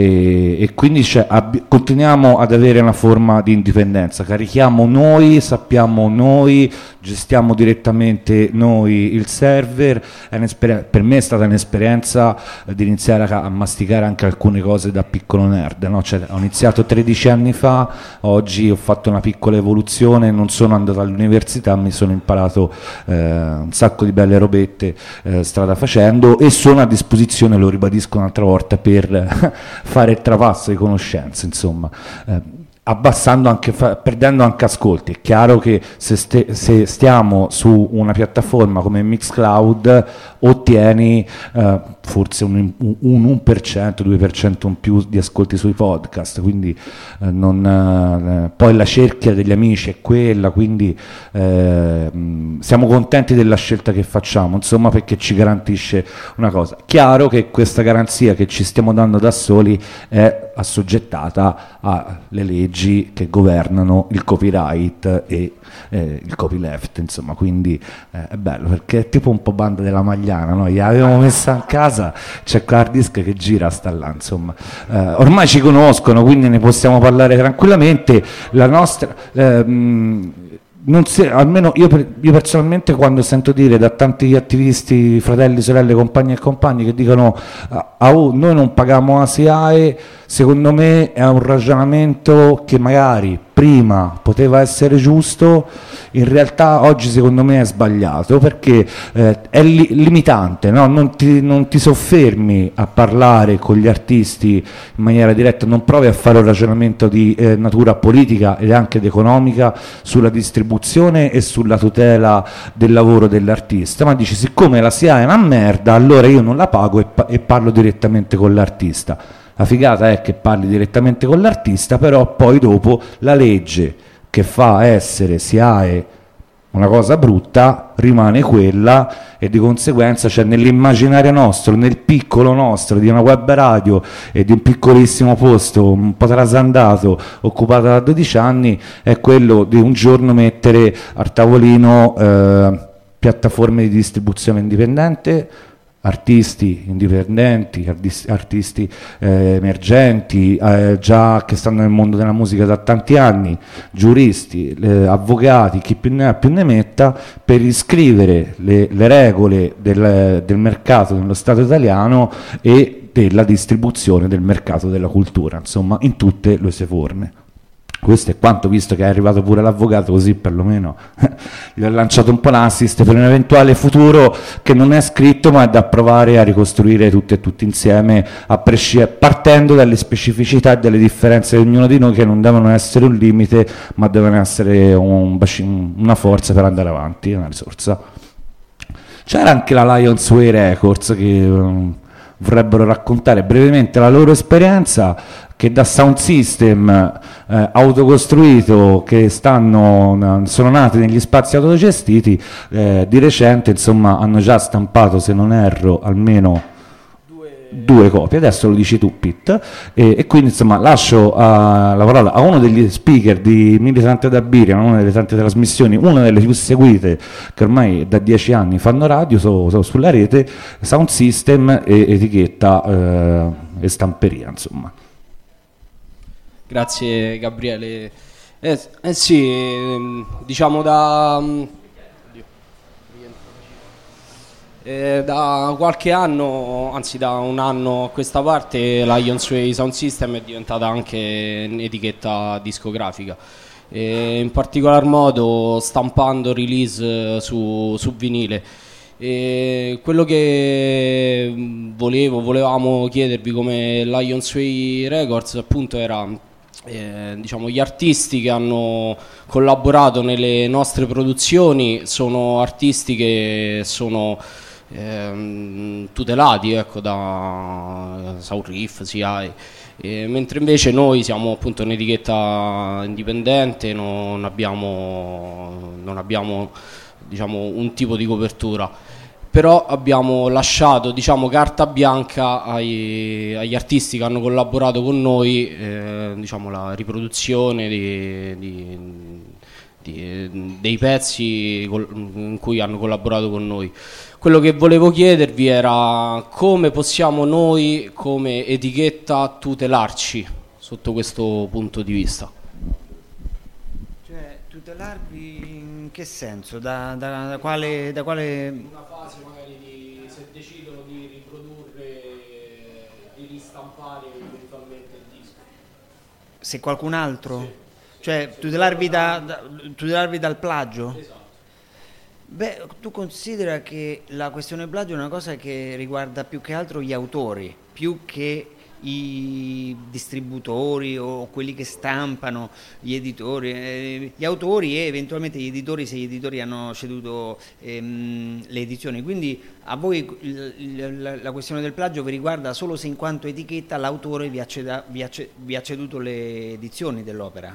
e, e quindi abbi- continuiamo ad avere una forma di indipendenza. Carichiamo noi, sappiamo noi, gestiamo direttamente noi il server. È per me è stata un'esperienza di iniziare a, a masticare anche alcune cose da piccolo nerd, no? Cioè, ho iniziato tredici anni fa, oggi ho fatto una piccola evoluzione, non sono andato all'università, mi sono imparato eh, un sacco di belle robette eh, strada facendo, e sono a disposizione, lo ribadisco un'altra volta, per fare il trapasso di conoscenze, insomma. Eh, abbassando anche, perdendo anche ascolti. È chiaro che se, ste, se stiamo su una piattaforma come Mixcloud ottieni eh, forse un, un uno per cento, due per cento in più di ascolti sui podcast, quindi eh, non, eh, poi la cerchia degli amici è quella, quindi eh, siamo contenti della scelta che facciamo, insomma, perché ci garantisce una cosa. Chiaro che questa garanzia che ci stiamo dando da soli è assoggettata alle leggi che governano il copyright e eh, il copyleft, insomma, quindi eh, è bello perché è tipo un po' Banda della Magliana, no? Gli avevamo messa a casa, c'è l'hard disk che gira, sta là, insomma. Eh, ormai ci conoscono, quindi ne possiamo parlare tranquillamente. La nostra eh, mh, non si, almeno io, io personalmente, quando sento dire da tanti attivisti, fratelli, sorelle, compagni e compagni che dicono ah, oh, noi non paghiamo A S I A E, secondo me è un ragionamento che magari prima poteva essere giusto, in realtà oggi secondo me è sbagliato, perché eh, è li- limitante, no? non, ti, non ti soffermi a parlare con gli artisti in maniera diretta, non provi a fare un ragionamento di eh, natura politica ed anche ed economica sulla distribuzione e sulla tutela del lavoro dell'artista, ma dici siccome la S I A è una merda, allora io non la pago e, pa- e parlo direttamente con l'artista. La figata è che parli direttamente con l'artista, però poi dopo la legge che fa essere S I A E una cosa brutta rimane quella, e di conseguenza c'è, cioè, nell'immaginario nostro, nel piccolo nostro di una web radio e di un piccolissimo posto un po' trasandato occupato da dodici anni, è quello di un giorno mettere al tavolino eh, piattaforme di distribuzione indipendente, artisti indipendenti, artisti eh, emergenti, eh, già che stanno nel mondo della musica da tanti anni, giuristi, eh, avvocati, chi più ne ha più ne metta, per riscrivere le, le regole del, del mercato nello Stato italiano e della distribuzione del mercato della cultura, insomma, in tutte le sue forme. Questo è quanto, visto che è arrivato pure l'avvocato, così perlomeno gli ho lanciato un po' l'assist per un eventuale futuro che non è scritto, ma è da provare a ricostruire tutti e tutti insieme, a presci- partendo dalle specificità e dalle differenze di ognuno di noi, che non devono essere un limite, ma devono essere un bacino, una forza per andare avanti, una risorsa. C'era anche la Lions Way Records che um, vorrebbero raccontare brevemente la loro esperienza, che da sound system eh, autocostruito, che stanno, sono nati negli spazi autogestiti, eh, di recente, insomma, hanno già stampato, se non erro, almeno due, due copie, adesso lo dici tu Pete, e, e quindi insomma lascio a, la parola a uno degli speaker di Militante da Birria, una delle tante trasmissioni, una delle più seguite che ormai da dieci anni fanno radio so, so, sulla rete, Sound System e etichetta eh, e stamperia insomma. Grazie Gabriele. Eh, eh sì, diciamo da... Eh, da qualche anno, anzi da un anno a questa parte, la Ionsway Sound System è diventata anche un'etichetta discografica, e in particolar modo stampando release su, su vinile. E quello che volevo, volevamo chiedervi come Lionsway Records appunto era eh, diciamo gli artisti che hanno collaborato nelle nostre produzioni sono artisti che sono Ehm, tutelati, ecco, da Sound Riff, C I, e mentre invece noi siamo appunto un'etichetta indipendente, non abbiamo, non abbiamo diciamo un tipo di copertura, però abbiamo lasciato diciamo carta bianca ai, agli artisti che hanno collaborato con noi, eh, diciamo la riproduzione di, di, di, dei pezzi in cui hanno collaborato con noi. Quello che volevo chiedervi era come possiamo noi come etichetta tutelarci sotto questo punto di vista. Cioè, tutelarvi in che senso? Da, da, da, quale, da quale... Una fase magari di, se decidono di riprodurre, di ristampare eventualmente il disco. Se qualcun altro? Sì. Cioè, tutelarvi, da, da, tutelarvi dal plagio? Esatto. Beh, tu considera che la questione plagio è una cosa che riguarda più che altro gli autori, più che i distributori o quelli che stampano, gli editori, eh, gli autori e eventualmente gli editori se gli editori hanno ceduto ehm, le edizioni. Quindi a voi il, il, la questione del plagio vi riguarda solo se in quanto etichetta l'autore vi ha, ceda, vi ha, vi ha ceduto le edizioni dell'opera?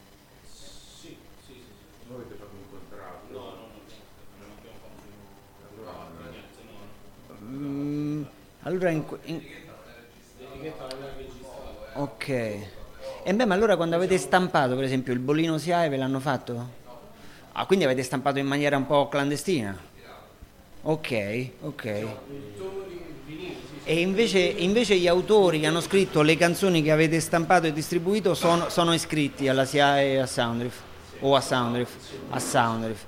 Sì, sì, sì. Voi avete fatto un contratto? No, no, no. Mm, allora in, in... ok, e beh, ma allora quando avete stampato per esempio il bollino S I A E ve l'hanno fatto? Ah, quindi avete stampato in maniera un po' clandestina? Ok, ok. E invece, invece gli autori che hanno scritto le canzoni che avete stampato e distribuito sono, sono iscritti alla S I A E e a Soundriff? O a Soundriff? A Soundriff.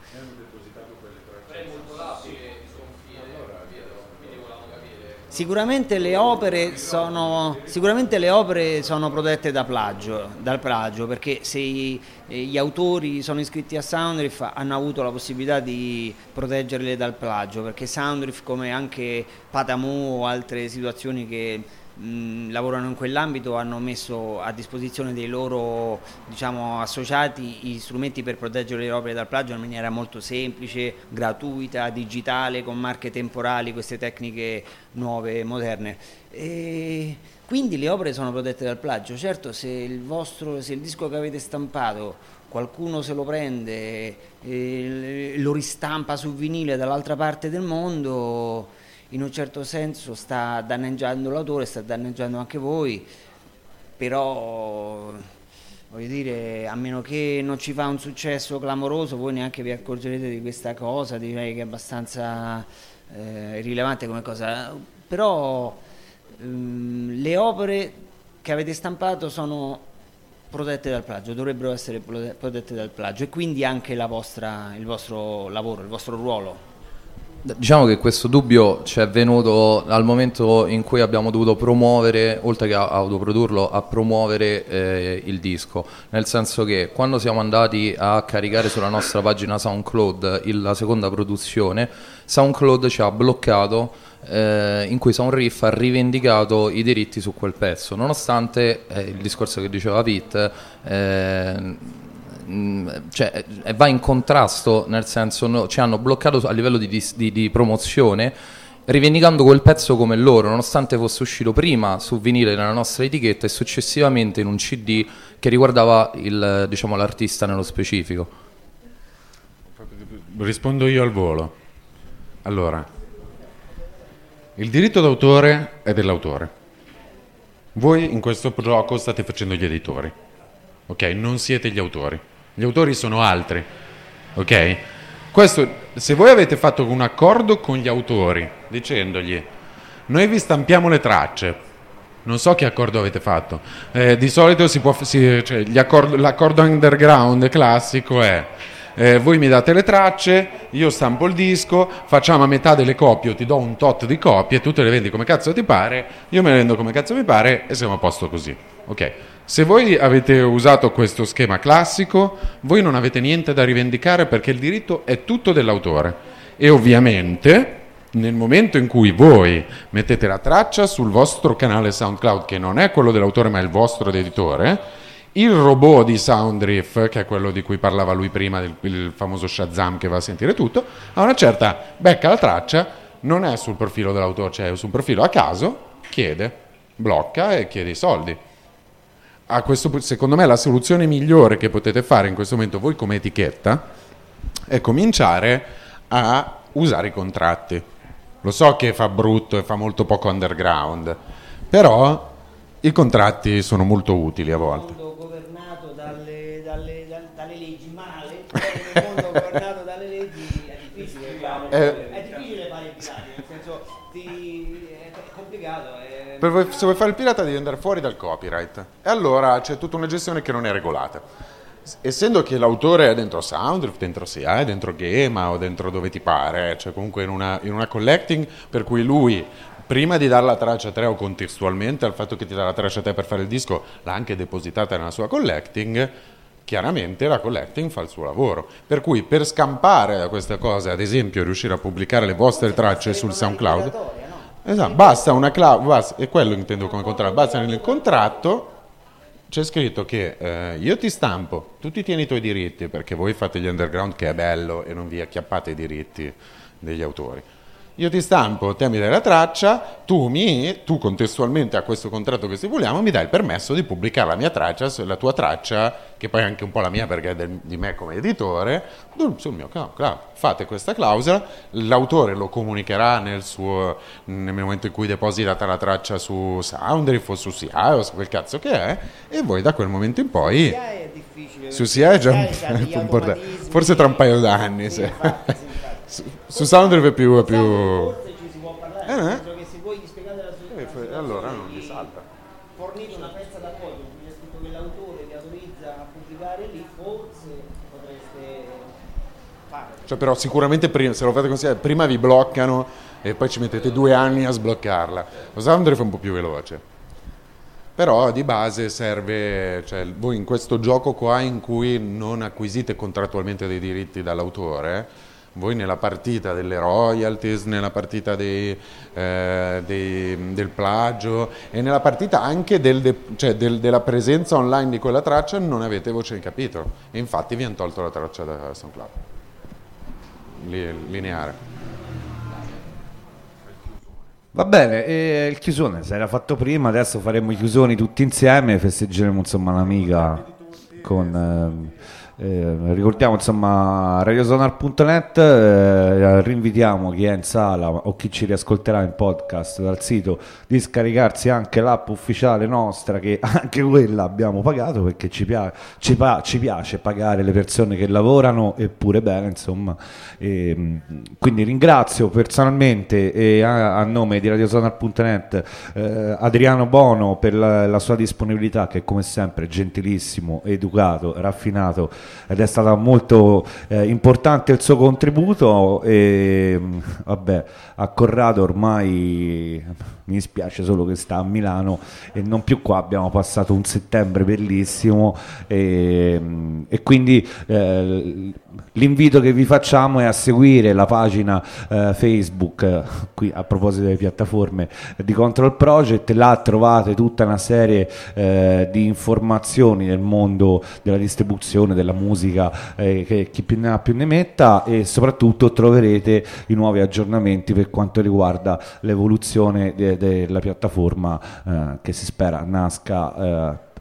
Sicuramente le opere sono, sicuramente le opere sono protette da plagio, dal plagio, perché se i, gli autori sono iscritti a Soundriff hanno avuto la possibilità di proteggerle dal plagio, perché Soundriff, come anche Patamu o altre situazioni che mh, lavorano in quell'ambito, hanno messo a disposizione dei loro, diciamo, associati gli strumenti per proteggere le opere dal plagio in maniera molto semplice, gratuita, digitale, con marche temporali, queste tecniche nuove, moderne. E quindi le opere sono protette dal plagio. Certo, se il vostro, se il disco che avete stampato qualcuno se lo prende e lo ristampa su vinile dall'altra parte del mondo, in un certo senso sta danneggiando l'autore, sta danneggiando anche voi, però voglio dire, a meno che non ci fa un successo clamoroso, voi neanche vi accorgerete di questa cosa, direi che è abbastanza eh, irrilevante come cosa, però ehm, le opere che avete stampato sono protette dal plagio, dovrebbero essere protette dal plagio, e quindi anche la vostra, il vostro lavoro, il vostro ruolo. Diciamo che questo dubbio ci è venuto al momento in cui abbiamo dovuto promuovere, oltre che a autoprodurlo, a promuovere eh, il disco, nel senso che quando siamo andati a caricare sulla nostra pagina SoundCloud il, la seconda produzione, SoundCloud ci ha bloccato, eh, in cui Soundriff ha rivendicato i diritti su quel pezzo, nonostante eh, il discorso che diceva Pete, eh, cioè, va in contrasto, nel senso no, ci hanno bloccato a livello di, di, di promozione, rivendicando quel pezzo come loro, nonostante fosse uscito prima su vinile nella nostra etichetta e successivamente in un C D che riguardava il, diciamo, l'artista nello specifico. Rispondo io al volo. Allora, Il diritto d'autore è dell'autore. Voi in questo gioco state facendo gli editori, ok? Non siete gli autori. Gli autori sono altri, ok? Questo, se voi avete fatto un accordo con gli autori dicendogli noi vi stampiamo le tracce, non so che accordo avete fatto. Eh, di solito si può, si, cioè, gli accordo, l'accordo underground classico è eh, voi mi date le tracce, io stampo il disco, facciamo a metà delle copie, io ti do un tot di copie, tu te le vendi come cazzo ti pare, io me le vendo come cazzo mi pare e siamo a posto così, ok? Se voi avete usato questo schema classico, voi non avete niente da rivendicare perché il diritto è tutto dell'autore e ovviamente nel momento in cui voi mettete la traccia sul vostro canale SoundCloud, che non è quello dell'autore ma è il vostro editore, il robot di Soundriff, che è quello di cui parlava lui prima, il, il famoso Shazam che va a sentire tutto, a una certa becca la traccia, non è sul profilo dell'autore, cioè sul profilo a caso, chiede, blocca e chiede i soldi. A questo, secondo me la soluzione migliore che potete fare in questo momento voi come etichetta è cominciare a usare i contratti. Lo so che fa brutto e fa molto poco underground, però i contratti sono molto utili a volte. Un mondo governato dalle, dalle, dalle, dalle leggi male, un mondo governato dalle leggi è difficile fare, Eh, è difficile fare i pirati, nel senso ti, è, è complicato. È... Per voi, se vuoi fare il pirata devi andare fuori dal copyright e allora c'è tutta una gestione che non è regolata. Essendo che l'autore è dentro Soundriff, dentro S I A E, dentro Gema o dentro dove ti pare, cioè comunque in una, in una collecting per cui lui prima di dare la traccia a te o contestualmente al fatto che ti dà la traccia a te per fare il disco l'ha anche depositata nella sua collecting, chiaramente la collecting fa il suo lavoro, per cui per scampare da questa cosa, ad esempio riuscire a pubblicare le vostre tracce sul SoundCloud, esatto, basta una clausola, e quello intendo come contratto, basta nel contratto c'è scritto che eh, io ti stampo, tu ti tieni i tuoi diritti perché voi fate gli underground che è bello e non vi acchiappate i diritti degli autori. Io ti stampo, te mi dai la traccia, tu, mi, tu contestualmente a questo contratto che stipuliamo mi dai il permesso di pubblicare la mia traccia, la tua traccia, che poi è anche un po' la mia perché è del, di me come editore, sul mio cloud. Fate questa clausola, l'autore lo comunicherà nel, suo, nel momento in cui deposita la traccia su Soundriff o su S I A E o su quel cazzo che è, e voi da quel momento in poi... S I A E è difficile. Su S I A E è già un, un po', forse tra un paio d'anni. Sì, sì. infatti, sì, infatti. Su, su Soundriff è più... È più... Forse ci si può parlare, Eh, nel eh? senso che se voi gli spiegate la Eh, situazione, allora non gli salta. fornite una pezza d'accordo in cui è scritto che l'autore vi autorizza a pubblicare lì, forse potreste fare. Cioè, però sicuramente prima, se lo fate considerare, prima vi bloccano e poi ci mettete due anni a sbloccarla. Lo Soundriff è un po' più veloce. Però di base serve, cioè voi in questo gioco qua in cui non acquisite contrattualmente dei diritti dall'autore, voi nella partita delle royalties, nella partita dei, eh, dei, del plagio e nella partita anche del, de, cioè del, della presenza online di quella traccia non avete voce in capitolo. E infatti vi hanno tolto la traccia da SoundCloud. Lineare. Va bene, e il chiusone si era fatto prima, adesso faremo i chiusoni tutti insieme, festeggeremo insomma l'amica con... Eh, Eh, ricordiamo insomma radiosonar punto net, eh, rinvitiamo chi è in sala o chi ci riascolterà in podcast dal sito di scaricarsi anche l'app ufficiale nostra, che anche quella abbiamo pagato perché ci, pia- ci, pa- ci piace pagare le persone che lavorano, eppure bene insomma, e, quindi ringrazio personalmente e a, a nome di radiosonar punto net eh, Adriano Bono per la, la sua disponibilità, che come sempre gentilissimo, educato, raffinato, ed è stato molto eh, importante il suo contributo. E vabbè, a Corrado ormai mi dispiace solo che sta a Milano e non più qua, abbiamo passato un settembre bellissimo e, e quindi eh, l'invito che vi facciamo è a seguire la pagina eh, Facebook, eh, qui a proposito delle piattaforme, di Control Project. Là trovate tutta una serie eh, di informazioni nel mondo della distribuzione, della musica, eh, che chi più ne ha più ne metta, e soprattutto troverete i nuovi aggiornamenti per quanto riguarda l'evoluzione de- della piattaforma, eh, che si spera nasca eh,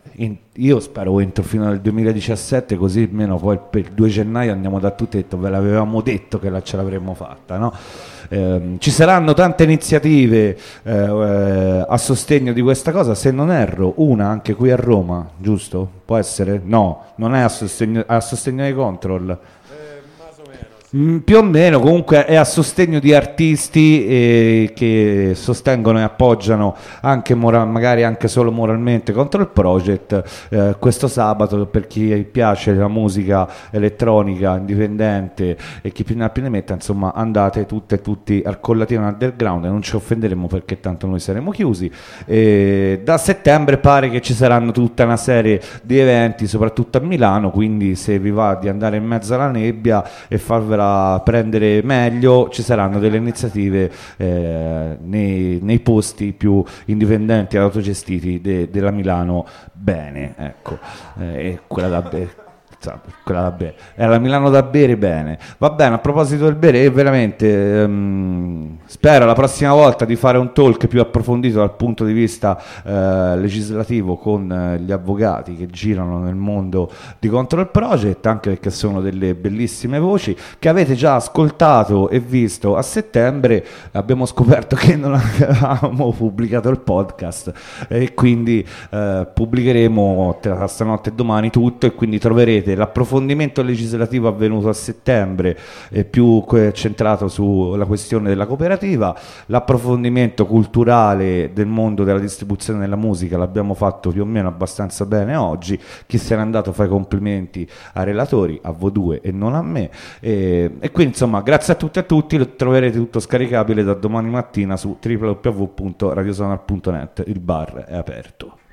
in, io spero entro fino al duemiladiciassette, così almeno poi per il due gennaio andiamo da tutti e detto ve l'avevamo detto che la, ce l'avremmo fatta, no? Eh, ci saranno tante iniziative eh, eh, a sostegno di questa cosa, se non erro una anche qui a Roma, giusto? Può essere? No, non è a sostegno, a sostegno dei Control. Mm, più o meno, comunque è a sostegno di artisti eh, che sostengono e appoggiano anche moral, magari anche solo moralmente contro il project. Eh, questo sabato, per chi piace la musica elettronica indipendente e chi più ne ha più ne metta, insomma andate tutte e tutti al Collatino Underground e non ci offenderemo perché tanto noi saremo chiusi. E da settembre pare che ci saranno tutta una serie di eventi, soprattutto a Milano, quindi se vi va di andare in mezzo alla nebbia e farvela prendere meglio, ci saranno delle iniziative eh, nei, nei posti più indipendenti e autogestiti de, della Milano bene, ecco, eh, e quella da bere. Quella da bere. È la Milano da bere bene. Va bene, a proposito del bere, veramente ehm, spero la prossima volta di fare un talk più approfondito dal punto di vista eh, legislativo con eh, gli avvocati che girano nel mondo di Control Project, anche perché sono delle bellissime voci che avete già ascoltato e visto a settembre. Abbiamo scoperto che non avevamo pubblicato il podcast e quindi eh, pubblicheremo tra stanotte e domani tutto, e quindi troverete l'approfondimento legislativo avvenuto a settembre è più centrato sulla questione della cooperativa, l'approfondimento culturale del mondo della distribuzione della musica l'abbiamo fatto più o meno abbastanza bene oggi. Chi se n'è andato fa i complimenti ai relatori, a voi due e non a me, e, e quindi insomma grazie a tutti e a tutti. Lo troverete tutto scaricabile da domani mattina su w w w punto radiosonar punto net. Il bar è aperto.